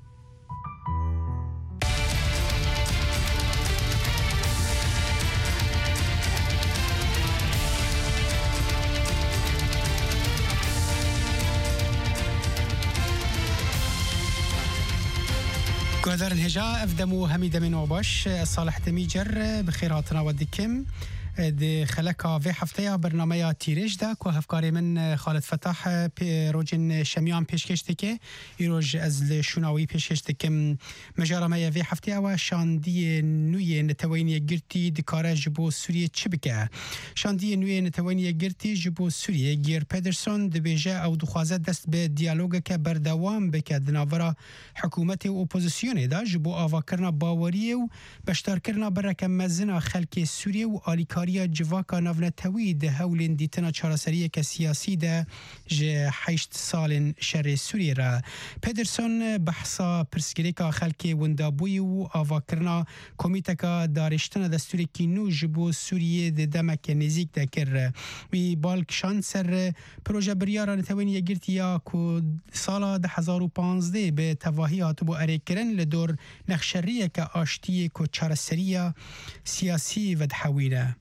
قدر الهجاء افدمو حميد من وباش صالح تميجر بخيراتنا ودكم دي خلقا في حفتيا برنامج تيريج دا كو هفكاري من خالد فتاح روجن شميان پیشکشتکه ایروج از شوناوی پیشکشتکم مجارمه في حفتيا و شاندی نوی نتوینی گرتی دکاره جبو سوریه چه بکه شاندی نوی نتوینی گرتی جبو سوریه گیر پدرسون دبیجه او دخوازه دست به دیالوگ که بردوام بکه دناورا حکومت و اپوزیسیون دا جبو آوا کرنا باوریه و بشتار کرنا برکه مزنا خلک سوریه و آلیکاری جواکا نافنتوی ده هولین دیتنا چارسریه که سیاسی ده جه 8 سال شر سوریه را پدرسون بحثا پرسگریکا خلک وندابوی و آواکرنا کمیتکا دارشتن دستوری کی نو جبو سوریه ده دمک نزیک ده کر وی بالک شانسر پروژه بریارا نتوینی گرتی یا که سالا 2015 به تواهی هاتبو اره کرن لدور نخشریه که آشتیه که چارسریه سیاسی و دحویره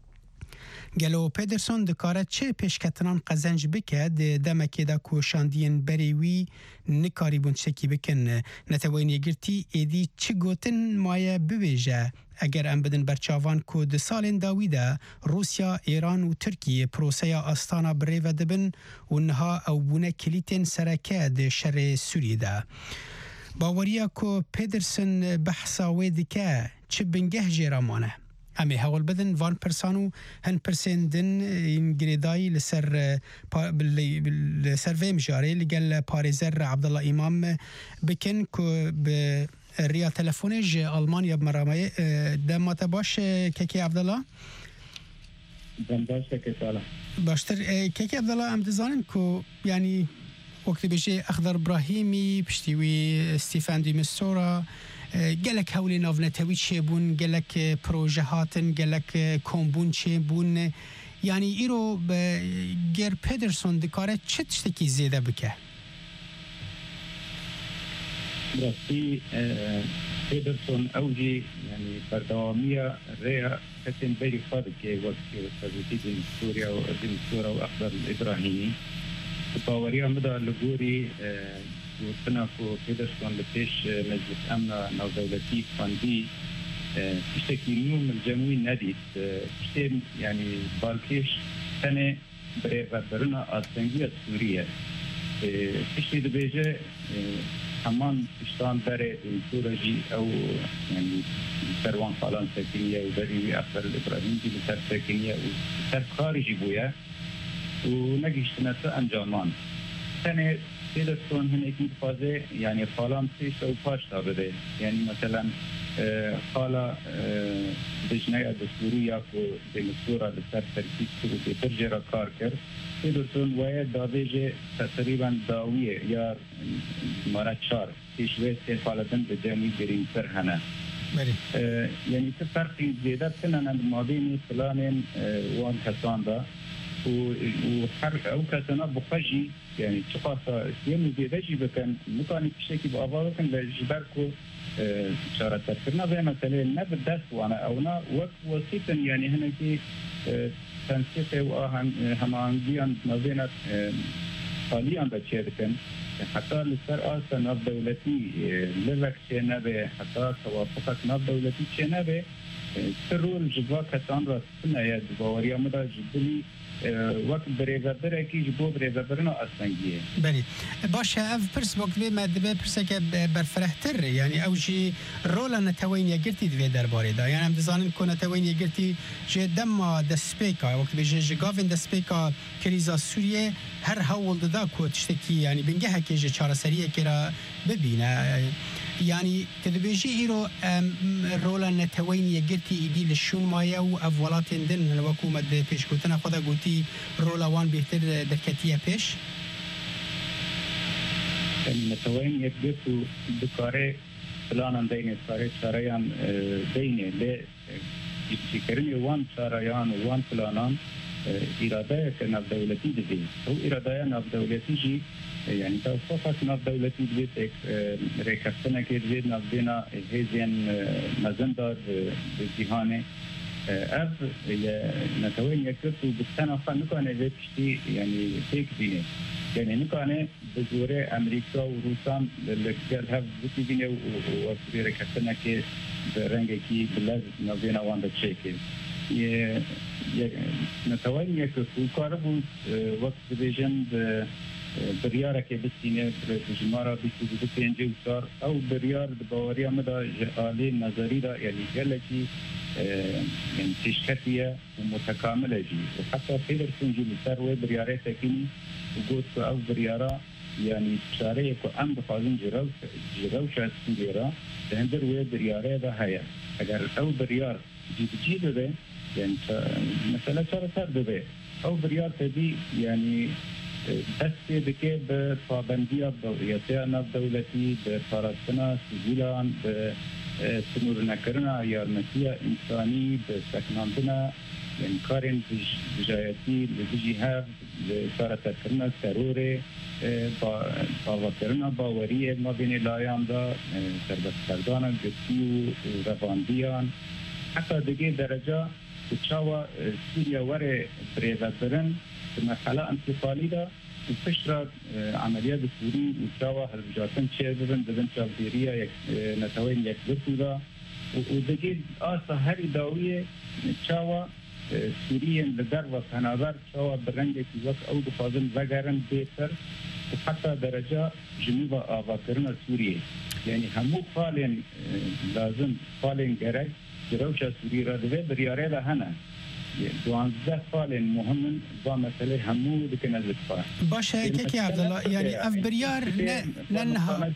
گلو پدرسون دکاره چه پیشکتنان قزنج بکه ده دمکی دا کوشاندین بریوی نکاری بون چکی بکن نتوینی گرتی ایدی چه گوتن مایه بویجه اگر ام بدن برچاوان کو ده سالین داویده روسیا، ایران و ترکیه پروسه آستانا بریو دبن و نها او بونه کلیتین سرکه ده شر سوری ده باوریا کو پدرسون بحثاوی دکه چه بنگه جیرامانه امی هول بدن وان پرسانو هن پرسندن انگریدای لسر ویم جاری لگل پاریزر عبدالله امام بکن که به ریا تلفونج آلمانیا بمرامه دمات باش که عبدالله؟ باشه که سالا باشتر که عبدالله ام دزانن که یعنی وقتی بشه اخضر ابراهیمی پشتیوی استیفان دی مستورا گلک هولی نافنتوی چه بون گلک پروژه هاتن گلک کمبون چه بون یعنی ایرو به گر پدرسون دکاره چه تشتکی زیده بکه؟ راستی پدرسون اوجی یعنی بردوامیه ریا کتن بری خواهد که وقتی وستازیتی دین سوریا و اخضر ابراهیمی باوریا مدار لگوری وطنا کو پدرسون لپیش مجلس امن نوزولتی فاندی تشتكي اليوم الجموي نديت تشتين يعني بالكيش سنة بريفادرنا التنجية السورية تشتي دبيجة همان تشتان بري سورجي أو يعني سروان فالان ساكنية وبريوي أخبر الإبراهيم دي بسر ساكنية وسر خارجي بويا ونجيش تنسى أنجامان سنة پدرسون هنگی فازه يعني فالان سيش أو پاشتا بده يعني مثلا حالا دجنه دستوری کو دمسورا لسر ترکیب کرد که ترجمه کار کرد پدرسون وای دادیج تقریبا داویه یا مرا 4 پیشوی سفالتن به جمعی گرین سر هنه یعنی که فرقی زیاده کنن مابین فلان وان کسان دا و هر او کسانا بخشی يعني شخصا سيم زيادة بكن مكان يشتكي بأبوه كن لجبر كو شارة تفكرنا زي مثلا نبض دس وانا أونا وسيطا يعني هنا كي تنسيق وهمانجيان نظينة حاليا بتشاركن حتى لسر آسا نف دولتي لذك شنبه حتى توافقك نف دولتي شنبه سرول جبوا كتان رسنا يا دباوريا مدا جبلي وقت بریزادر کی جبو بریزادرنا اصلنگیه بله باشه اف پرس وقت به مدبه پرسه که برفرهتر یعنی اوجی رول نتوین یگرتی دوی درباره دا یعنی هم دزانن که نتوین یگرتی جه دم دسپیکا وقت به جه گاوین دسپیکا کریزا سوریه هر هول دا که تشتکی یعنی بنگه که جه چارسریه که را ببینه يعني تدبيجي إيرو رولا نتوين يجرتي إيدي للشون مايا وأفولات دن الوكو مد بيش كنتنا خدا قلتي رولا وان بيهتر دكتية بيش يعني نتوين يجرتو بكاري فلانا ديني كاري شاريان ديني ل يكرني وان شاريان وان فلانان إرادة كنا دولتي دي أو إرادة ناب دولتي جي يعني توصفت ناب دولتي بيتك ريكستنا كيرجيد ناب دينا هزين مزندار بالجهانة أب نتوين يكتو بالسنة فنكون بيشتي يعني تيك ديني يعني نكون بزورة أمريكا وروسان للجال هف بيتي ديني وفي ريكستنا كي برنجة كي بلاد ناب دينا وان بتشيكي نتوين يكتو كاربو وقت بيجن بريارة كبستينة بجمارة بيسو بينجي وصار أو بريار باوريا مدى جالي نظري دا يعني جالكي يعني تشكتية ومتكاملة جي وحتى فيدر سنجي لسار بريارة تكيني وقوت أو بريارة يعني شارية كأم بفازن جروشة سنجيرا تهندر بريارة دا هيا اگر أو بريار جي ده يعني مثلا صار ده أو بريار تبي يعني بس بكي بفابندية ضوئيتنا الدولتي بفرصنا سجلان بسنور نكرنا يارمسية إنساني بسكناندنا يعني كارين بجايتي لبجيهاف لسارة تكرنا تروري باوكرنا باورية ما بين لايان دا سربت كردانا قسيو رفانديان حتى دقي درجة تشاوى سوريا وري بريفاترن مرحلة انتقالية دا وفشرة عمليات سوري وشاوى هالبجاتن شيربن دبن شابديريا نتوين يكبرتو دا ودقيد آسا هاري داوية شاوى سوريين لدر وفنابر شاوى برنجة وقت أو دفاظن وغيرن بيتر وحتى درجة جنوبا آغاكرنا سوريا يعني همو فالين لازم فالين جرق جروشة سوري را دوه برياري لهنا 12 فال مهم با مسئله همو دکنه لطفا باشه که عبدالله يعني اف بريار لانها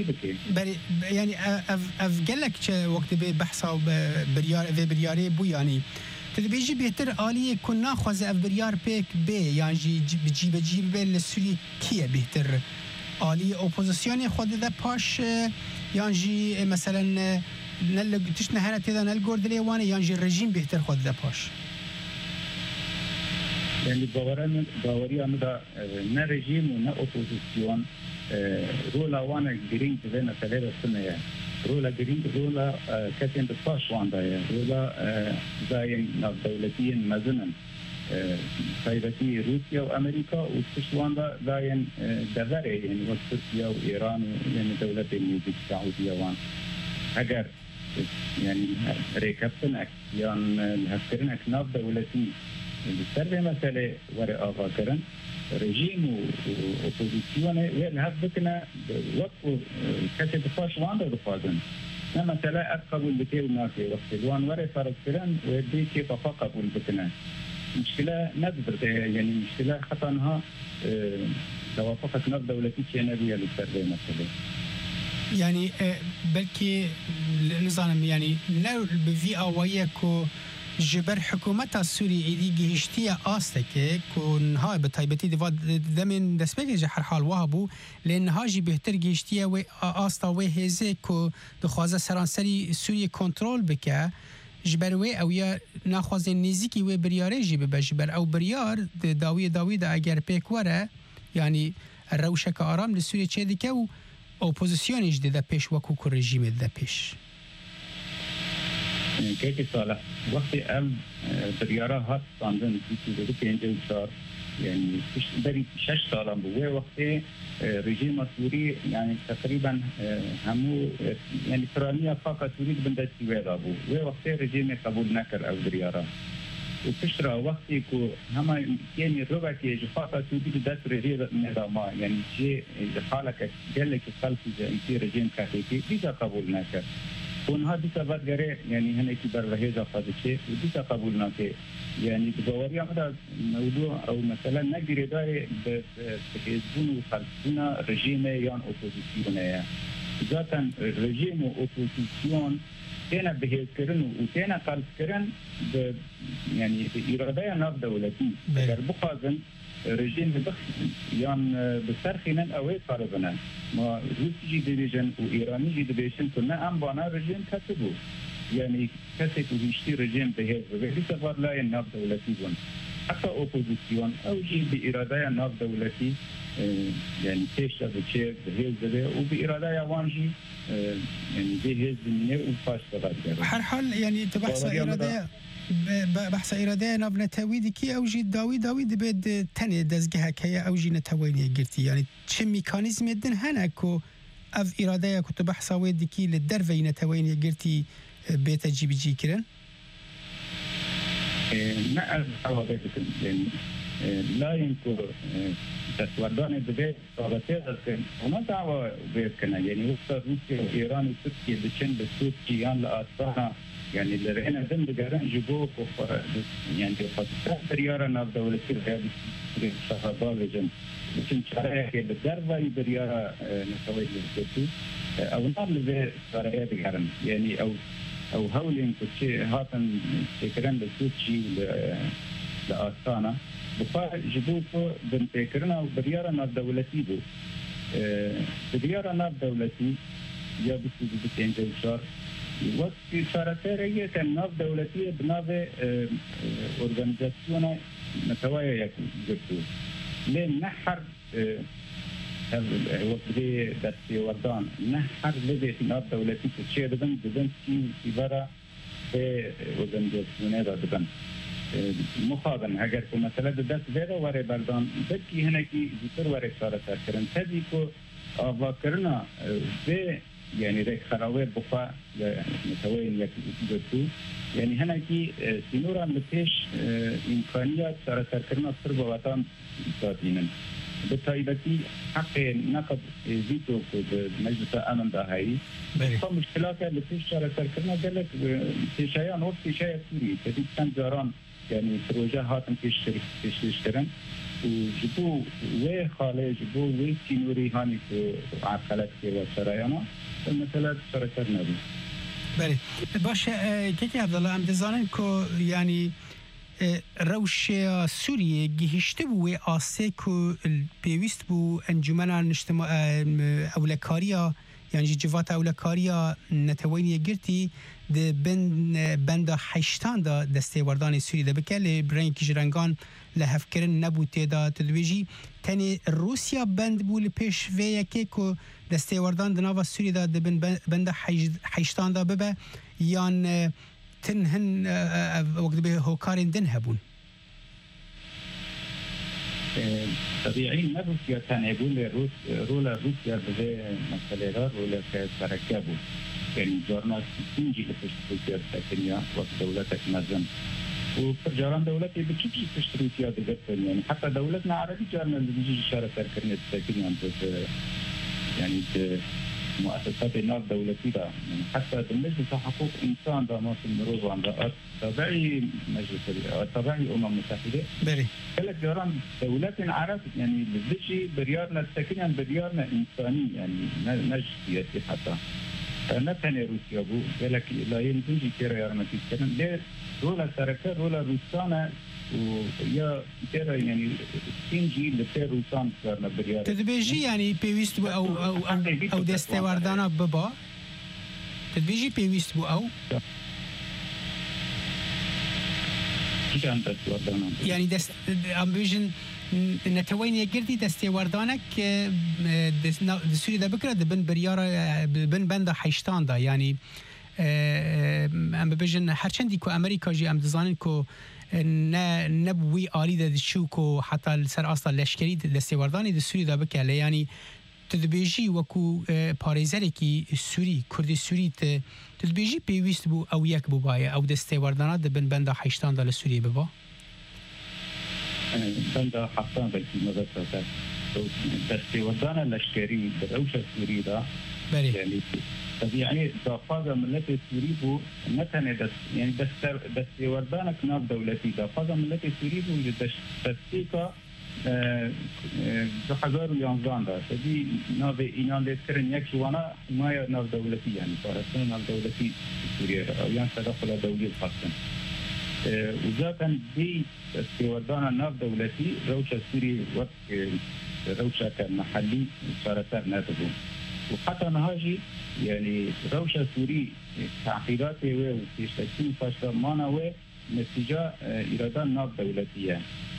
يعني اف قالك وقت بحثه بريار في برياري بو يعني تدبيجي بيتر آلية كنا خوز اف بريار بيك بي يعني بجي للسوري كيه بيتر آلية اوبوزيسيوني خود ده باش يعني مثلا تشنه هنا تيدا نلقورد ليواني يعني الرجيم بيتر خود ده باش يعني باوري أنا نا رجيم ونا أوبوزيسيون رولا وانا جرين تبين ثلاثة سنة رولا جرين رولا كتير بتفاش واندا رولا زين ناف دولتين مزنا سايبتي روسيا وأمريكا وتفاش واندا زين دغري يعني وتركيا وإيران يعني دولتين السعودية وان أجر يعني ريكابتنك يعني الهكرنك ناف دولتين بالسر مسألة وراء آغاكرن رجيم وأوبوزيسيون والهف بكنا وقت كتب فاش واندا دفاظن نما مسألة أقبل بكي وناكي وقت الوان وراء فرق كرن ويدي كي تفاقبل بكنا مشكلة نذبر يعني مشكلة خطأنها توافقت نف دولتي كينابية للسر مسألة يعني بلكي النظام يعني نو بفي أويكو جبر حکومت سوری ایدی گهشتی آستکه کن ها به تایبتی دمن دسپیک جهر حال وابو لان هاجی بهتر گهشتی و آستا و هزه کو دخوازه سرانسری سوری کنترل بکه جبر و او یا نخوازه نزیکی و بریاره جی به جبر او بریار داوی اگر پیک وره یعنی روشک آرام لسوری چه دیگه و اپوزیسیونش ده پیش وکو کو رژیم ده پیش كيف صالح وقت بريارة هات صندن في كينجل صار يعني بري 6 سال بوه وقت رژیم سوری يعني تقريبا همو يعني فرانية فقط سوري بندست ويدا بو وقت رژیم قبول نكر او بريارة وفشرة وقت كو هما يعني ربع كي فقط سوري بدست رژیم نظاما يعني شيء حالك قال لك خلفي زي رژیم كاتيكي بيجا قبول نكر اونها دیتا بعد گره یعنی هنه کی بر وحیزا خادشه و دیتا قبول ناکه یعنی بگواری همدا موضوع او مثلا نگیره داره به حزبون و خلصون رژیم یا اپوزیسیونه ذاتا رژیم و اپوزیسیون تینا بهیز کردن و تینا قلب کردن یعنی اراده ناف دولتی اگر بخوازن رژیم بخ یان بسرخینن اوی قربنن ما روسی جی دیویژن و ایرانی جی دیویژن که نه ام بانا رژیم کسبو یعنی کسی که هیچی رژیم بهیز ولی سوار لای ناف دولتی بون حتی اپوزیسیون او جی به اراده ناف دولتی يعني تيشتا بتشير بهيز ده وبإرادة يوانجي يعني بهيز الدنيا وفاش تغادر. هر حال يعني تبحث إرادة بحث إرادة نبنا تويدي كي أوجي داوي بيد تاني دزجها كي أوجي نتويني قلتي يعني شو ميكانيزم يدن هناكو أف إرادة كنت بحث ويدي كي للدرفة نتويني قلتي بيت جي كرن. ما أعرف يعني لا يمكن تسودان الدبي صارتها وما دعوة بيركنا يعني وقت روسيا وإيران وتركيا بتشن بالسوريان لأطفالها يعني اللي رأينا ذنب جاران جبوك يعني خاصة بريارة ناف دولة كيرها بشهربال رجم بتشن شرائع كي بالدربة بريارة نسوي للسوري أو نار اللي صارها بجاران يعني أو هولين كتشي هاتن تكرن بالسوري لأطفالها بقى جبوكو بنتكرنا وبريارة ناف دولتي بو بريارة ناف دولتي يا بسيط بتين جوشار وقت شارتيرية كان ناف دولتي بناف أورغانيزاسيون نتوايا يكتو لين نحر وقت دي دستي وردان نحر لدي ناف دولتي كتشي دبن في برا في أورغانيزاسيون دبن مخابن اگر که مثلا دست زیاده واره بردان بلکی هنکی زیتر واره سارا سرکرن تبی که آوا کرنا به یعنی ریک خراوه بخوا متوین یک دو یعنی هنکی سینوران لپیش امکانیات سارا سرکرنا سر بواتان دادینن به تایبتی حق نقد زیتو که مجلس امن داهایی خب مشکلات لپیش سارا سرکرنا دلک پیشایان و پیشای سوری تبی چند جاران يعني بروجه هاتم پیشکش کردن و جبو و خاله جبو و تینوری هانی که عقلت که و سرایانا مثلا سرکر نبود. بله باشه که عبدالله ام دزانن که یعنی روش سوریه گهشته بو و آسه که پیوست بو انجمن اجتماع اولکاریا يعني جوات اولکاریا نتوینی گرتی د بند حشتان دا دسته وردان سوری ده بکل برین کجرنگان لحفکرن نبوده دا تدویجی تنی روسیا بند بول پیش ویه که که دسته وردان دناوا سوری دا بند حشتان دا ببه یان تنهن وقت به هوکارین دن هبون طبيعي ما روسيا كان يقول رولا روسيا بذي مسألة رولا كسركابو يعني جورنا تنجي لتشتري ساكنيا وقت دولتك نظم وفرجاران دولتي بتشتري تشتري دقتن يعني حتى دولتنا عربي جارنا اللي بيجي شارع ساكنيا ساكنيا يعني مؤسسات النار دولتي دا يعني حتى بالنسبة لحقوق إنسان دا ما في المروز عن رأس تبعي مجلس تبعي متحدة بري كلك جاران دولات عرب يعني بتجي بريارنا ساكنيا بريارنا إنساني يعني نجد سياسي حتى نتني روسيا بو كلك لا ينتجي كيرا يارنا تتكلم ليه رولا سركة رولا روسانا ويا ترى يعني تنجي لتر روسان كارنا بريار تدبيجي يعني بيوست بو أو دستواردانا ببا تدبيجي بيوست بو أو يعني دست أمبيجن نتوين يجردي دستواردانك دسوري ده بكرة بن بريارة بن بندا حيشتان دا يعني أم بيجن هرچندی که امریکا جی ام دزانن که نبوی آلی ده شو که حتی سر اصلا لشکری دستواردانی ده سوری ده بکله یعنی تدبیجی وکو پاریزری که سوری کردی سوری تدبیجی پیوست بو او یک بو بایه او دستواردانات ده بن بنده حیشتان ده لسوری ببا بنده حیشتان ده که مدرسه دستواردان لشکری ده اوش سوری ده يعني طبيعي دافاز ملت سوري بو نتنه دس يعني دس وردانك ناف دولتي دافاز ملت سوري بو دستيكا 2011 تدي ناو إيران لكرن یک جوانا حماية ناو دولتي يعني فارسان ناو دولتي سوريا أو يعني تدخل دولي الخاصة وذاتا دي استوردانا ناو دولتي روشة سوري وقت روشة محلي صارتها ناتبو وحتى نهاجي يعني روشة سوري تعقيداتي وتشتكين فاشتا مانا نتيجة إيرادان ناو دولتية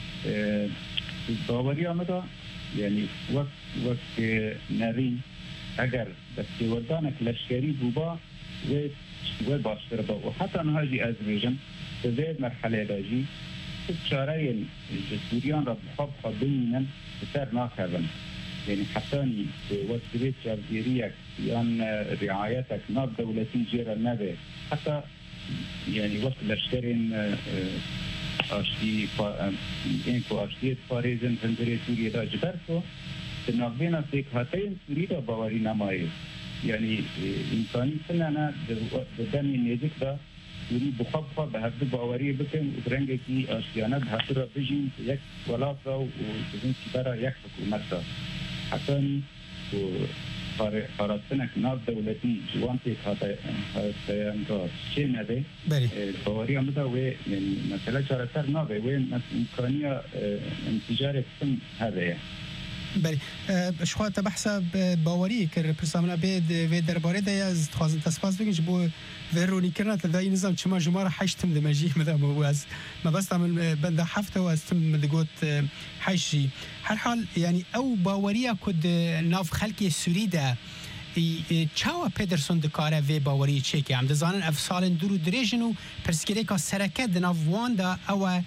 باوري آمده يعني وقت نرین اگر دستوردان لشکری بوبا و باشتر با و حتی نهاجی ازبیجان تزید مرحله داجی چاره جسوریان را بخواب بینن بسر ناخرن يعني حتى وقت بيت جابيريك يان رعايتك ناب دولتي جيرا النبي حتى يعني وقت لشكرين اشتي انكو اشتي فاريزن زنجري سوريا دا جبرتو تناغبين فيك هاتين سوريا باوري نماي يعني امكاني سنانا دمي نيزك دا سوري بخبخة بهبد باوري بكن وبرنجكي اشتيانا بهاتر بجين يك ولافا وزن كبارا يك حكومتا حتى خارستنك ناف دولتي جوان فيك هاتين دا شيء نده باوري عمدا و يعني مثلا شارتر نافه و امكانية انتجارة سن هذا بله شخواه تبحث باوری که پرسامنا بید و درباره دیاز خوازن تسپاس بگنج بو ورونی کرنات لدایی نظام چما جماره حشتم دمجی مدام و از ما بس تعمل بنده حفته و از تم مدقوت حشی هر حال يعني او باوريه كد ناف خلقي سوري ده چاوا پدرسون دکاره و باوری چیکی هم دزانن افسالن دورو دریجنو پرسکره که سرکت دناف وان ده او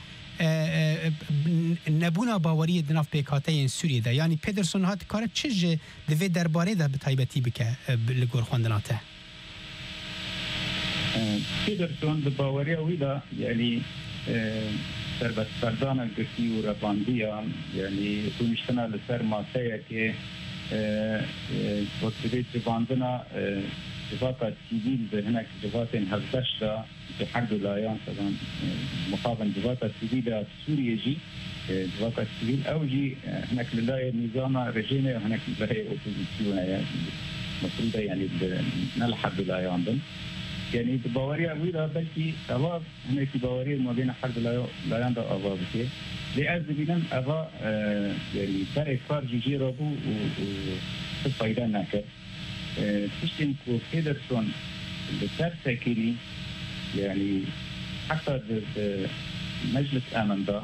نبونا باوری دناف پیکاته این سوریه ده یعنی پدرسون هات کاره چیجه دوی درباره ده بتایبتی بکه لگور خواندناته پدرسون ده باوری اوی ده یعنی سربت سردان الگرسی و رباندیان یعنی کنشتنا لسر ماسه که وقتی جواندنا جوات سیویل به هناك جوات هفدشتا في حد الآيان طبعا مقابل جوات سيفيل سوريا جي جوات سيفيل أو جي هناك للاي نظام رجيمة وهناك للاي أوبوزيسيون يعني مفروض يعني نلحد الآيان دم يعني بباوريا ويدا بلكي أباب هناك بباوريا ما بين حد الآيان دا أباب كي لأزبينن أبا يعني بري كار جي رابو وفايدة ناكر تشتين كو فيدرسون بترسكيني يعني حتى مجلس أمن دا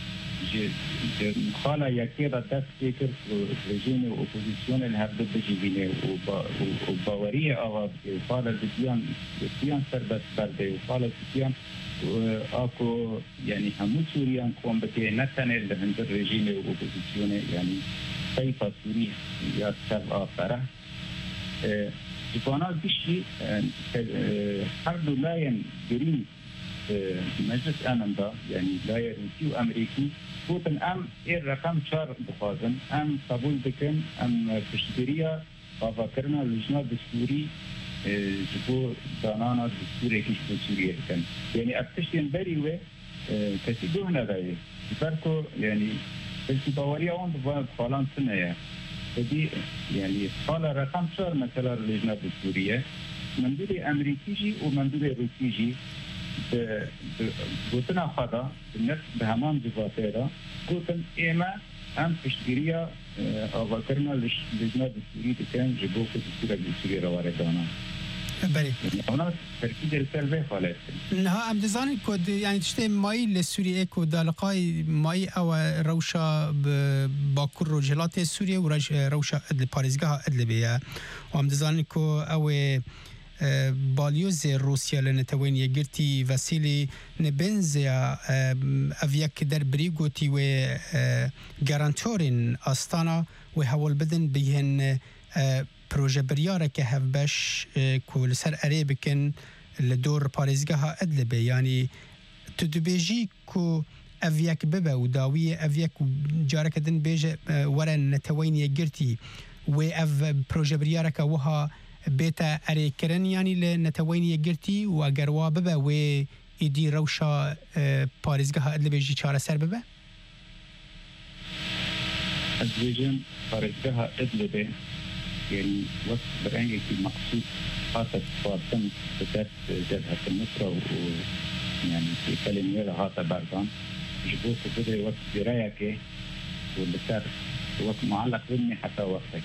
مخالة يكيرا دست فكر رجيمي وأوبوزيسيون اللي هبدو بجيبيني وباورية أغاب وقالة ديان سربت برده وقالة ديان اكو يعني همو سوريان قوم بكي نتنه لهند رجيمي وأوبوزيسيون يعني سيفا سوري يا سب آفره جبانا بشي حرب لاين جرين مجلس أمن دا يعني لاين روسي وأمريكي بوتن أم رقم 4 بخازن أم قبول بكن أم تشتريا أفكرنا لجنة دستوري جبو دانانا دستوري كيش بسوريا بكن يعني أبتشتين بريوه كسي دوهنا دايه فرقو يعني بالتباوريا وان بخالان سنة فدي يعني قال رقم 4 مثلا اللجنة السورية مندوب أمريكي ومندوب روسي بوتنا خدا بالنسبة بهمان جواتيرا بوتن إما أم تشتريا أفكرنا اللجنة السورية كان جبوك السورية رواردانا بله اونا ترکیب رسال به خالص نه ام دزانی کد یعنی تشته مای لسوریه کو دالقای مای او روشا باکور رجلات سوریه و روشا ادل پاریزگاه ادل بیا و ام دزانی کو او بالیوز روسیا لنتوین یگرتی وسیلی نبنزیا اویک در بریگوتی و گارانتورین استانا و حول بدن بهن پروژه بریاره که هفبش کل سر اری بکن لدور پاریزگاه ادلبه یعنی تو دو بیجی که اویک ببه و داوی اویک جاره کدن بیجه ورن نتوینی گرتی و او پروژه بریاره که وها بیتا اری کرن یعنی لنتوینی گرتی و اگر وا ببه و ایدی روشا پاریزگاه ادلبه جی چاره سر ببه؟ الزوجين خارجها إدلبة يعني وقت برأيي في مقصود خاطر فاطم بدأت جبهة النصرة ويعني في كلمة هذا بردان جبوك بدأ وقت برايك واللي صار وقت معلق مني حتى وقتك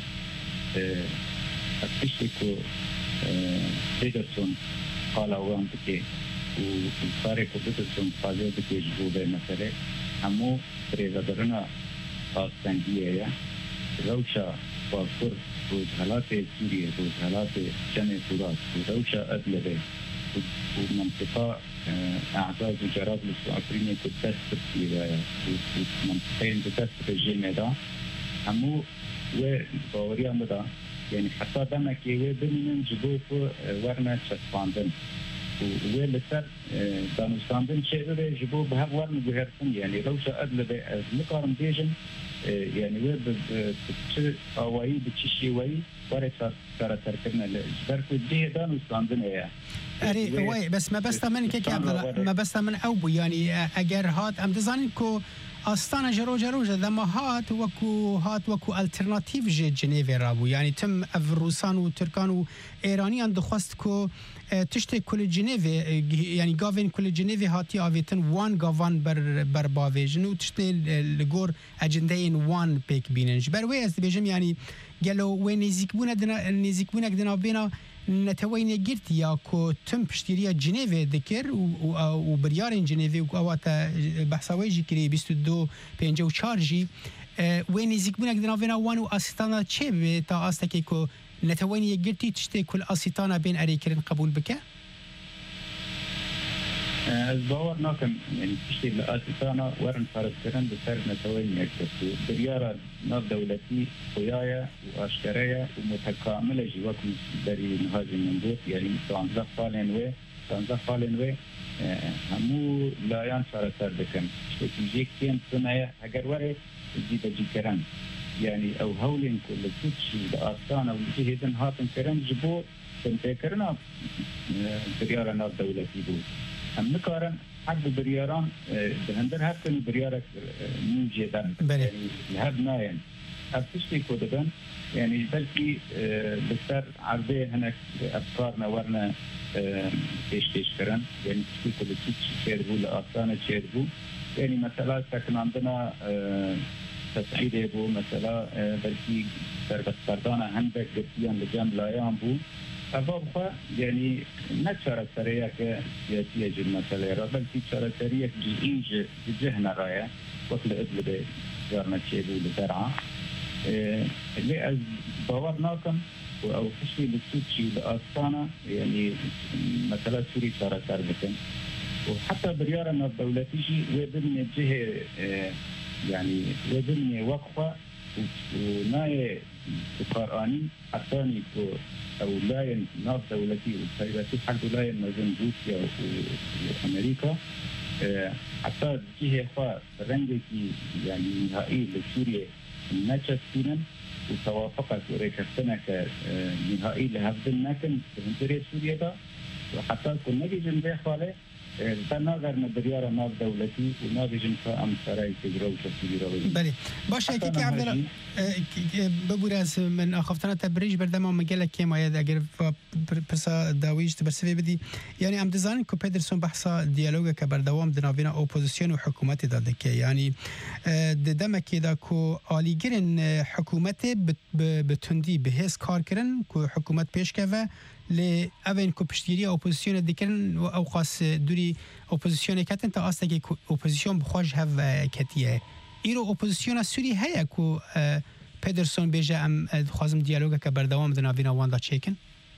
أكتشفك بيدرسون قال وان بكي وفارق بيدرسون قال بكي جبوبة مثلا همو بريزادرنا آستانگیه روشا باکر روزحالات سوریه روزحالات جمع فرات روشا أدلبه ومنطقة أعداد وجراد لسوعبريني كتسر في ومنطقين كتسر الجيمة دا همو وباوريا مدا يعني حتى دمكي وبنين جبوك ورنا شسفاندن ولسر دانوستاندن شيء جبوك بهذا ورنا بهرسن يعني روشا أدلبه مقارن بيجن يعني ويب بتشي أوعي بتشي وعي ورث ترى تركنا الجبر كده دانو استندنا يا أري وعي بس ما بس من كي عبد ما بس من أبو يعني أجر هات أم تزانين كو أستانا جروجا ذما هات وكو ألترناتيف جنيف رابو يعني تم أفروسان وتركان وإيرانيان دخواست كو تشتي كل جنيف يعني جافين كل جنيف هاتي أفيتن وان جافان بر بافيجن وتشتي لجور أجندين وان بيك بيننج بروي أستبيجم يعني قالوا وين نزيكبونا قدنا بينا نتوين جرت يا كو تم بشتريا جنيف ذكر وبريارين جنيف وقواتا بحثاويجي كري 22 بينجو شارجي وين نزيكبونا قدنا بينا وانو أسيطانا تشيب تا أستكي كو نتوين جرتي تشتي كل أسيطانا بين أريكرين قبول بك؟ الباور ناكم يعني تشتي الأسيطانا ورن فارد كرن بسر نتوين يكتسو بريارة ناف دولتي قياية وأشكرية ومتكاملة جواكم داري نهاجي منبوط يعني تانزا فالين وي همو لايان فارد كرن تجيك تين سنة هجر وري جي كرن يعني أو هولين كل تشي الأسيطانا والجي هيدن هاتن كرن جبو تنتكرنا بريارة ناف دولتي بو هم نكارن حد برياران بهندر هاتن بريارك موجودان يعني لهذا ناين أفتشتي كودبان يعني بلكي بسر عرضي هناك أفكارنا ورنا تيش كرن يعني تشتي كل شيربو لأسانا شيربو يعني مثلا سكن عندنا تسعيد بو مثلا بلكي دربت سردانا هندك قرتيان لجام لايان بو أبغى يعني نشر سريعك سياسية جل مثلا بل في شر سريعك جيج جهنا راية وكل أدلة جارنا شيء لزرعة اللي باور ناكم أو كشي للسوتشي لأسطانا يعني مثلا سوري شر سربتن وحتى بريارنا الدولتيجي وبني جهة يعني وبني وقفة وناي قرآني حتاني أو لاين ناف دولتي وسيرتي حق لاين مازن روسيا وأمريكا حتى جهة خا رنجكي يعني نهائي لسوريا ناتشتينا وتوافقت وريكستنا كنهائي لهذا لكن في سوريا ده وحتى كنا جن بخاله تناغرنا بريارة ناف دولتي وناف جنفا أم سراي تجرو شكل بله باشه كي عبد الله ببرز من أخفتنا تبريج بردم مجلة كيما يد أجر فبرسا داويج تبرسفي بدي يعني أم دزانين كو بيدرسون بحثا ديالوجا كبردوام دنافينا أوبوزيسيون وحكومات دادك يعني ددم كده كو آليجرن حكومته بتندي بهس كار كرن كو حكومات بيش كذا لأبين كو بشتيري أوبوزيسيون ديكرن أو خاص دوري أوبوزيسيون كاتن تا أستكي أوبوزيسيون بخواج هف كتيه إيرو أوبوزيسيون سوري هيا كو بيدرسون بيجا أم خوازم ديالوغا كبردوام دنافينا واندا تشيكن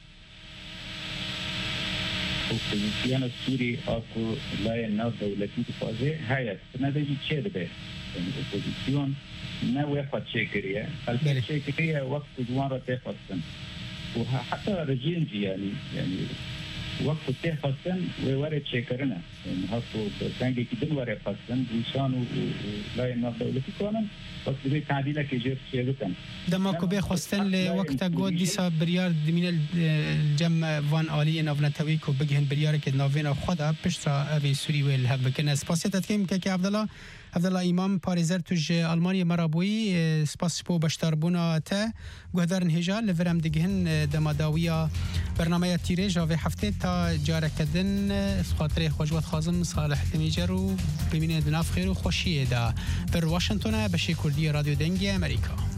أوبوزيسيون سوري أكو لا يناف دولتي تفازي هيا سنادجي تشيد به أوبوزيسيون ناوي قد شيكريا الشيكريا وقت دوان رتفصن وحتى رجين يعني وقت تفصن وورد شيكرنا يعني هاتو تانجي كدن ورد فصن وشانو لا يناف دولتي كونن وقت بي تعديلة كجير شيغتن دما كو بيخوستن لوقتا قود ديسا بريار دمين الجم فان آلي نافنتوي كو بجهن بريار كد نافينا خدا بشترا أبي سوري ويل هف بكنا سباسيتا تكيم كاكي عبدالله عبدالله امام پاریزر توج آلمانی مرابوی سپاس بو بشتربونا تا گهدار انهجال لورم دگهن دماداویا برنامه تیریج و هفته تا جارکدن خاطر خوجوات خازم صالح تمیجر و ببینید ناف خیر و خوشیه دا بر واشنگتن بشی کردی رادیو دنگی امریکا.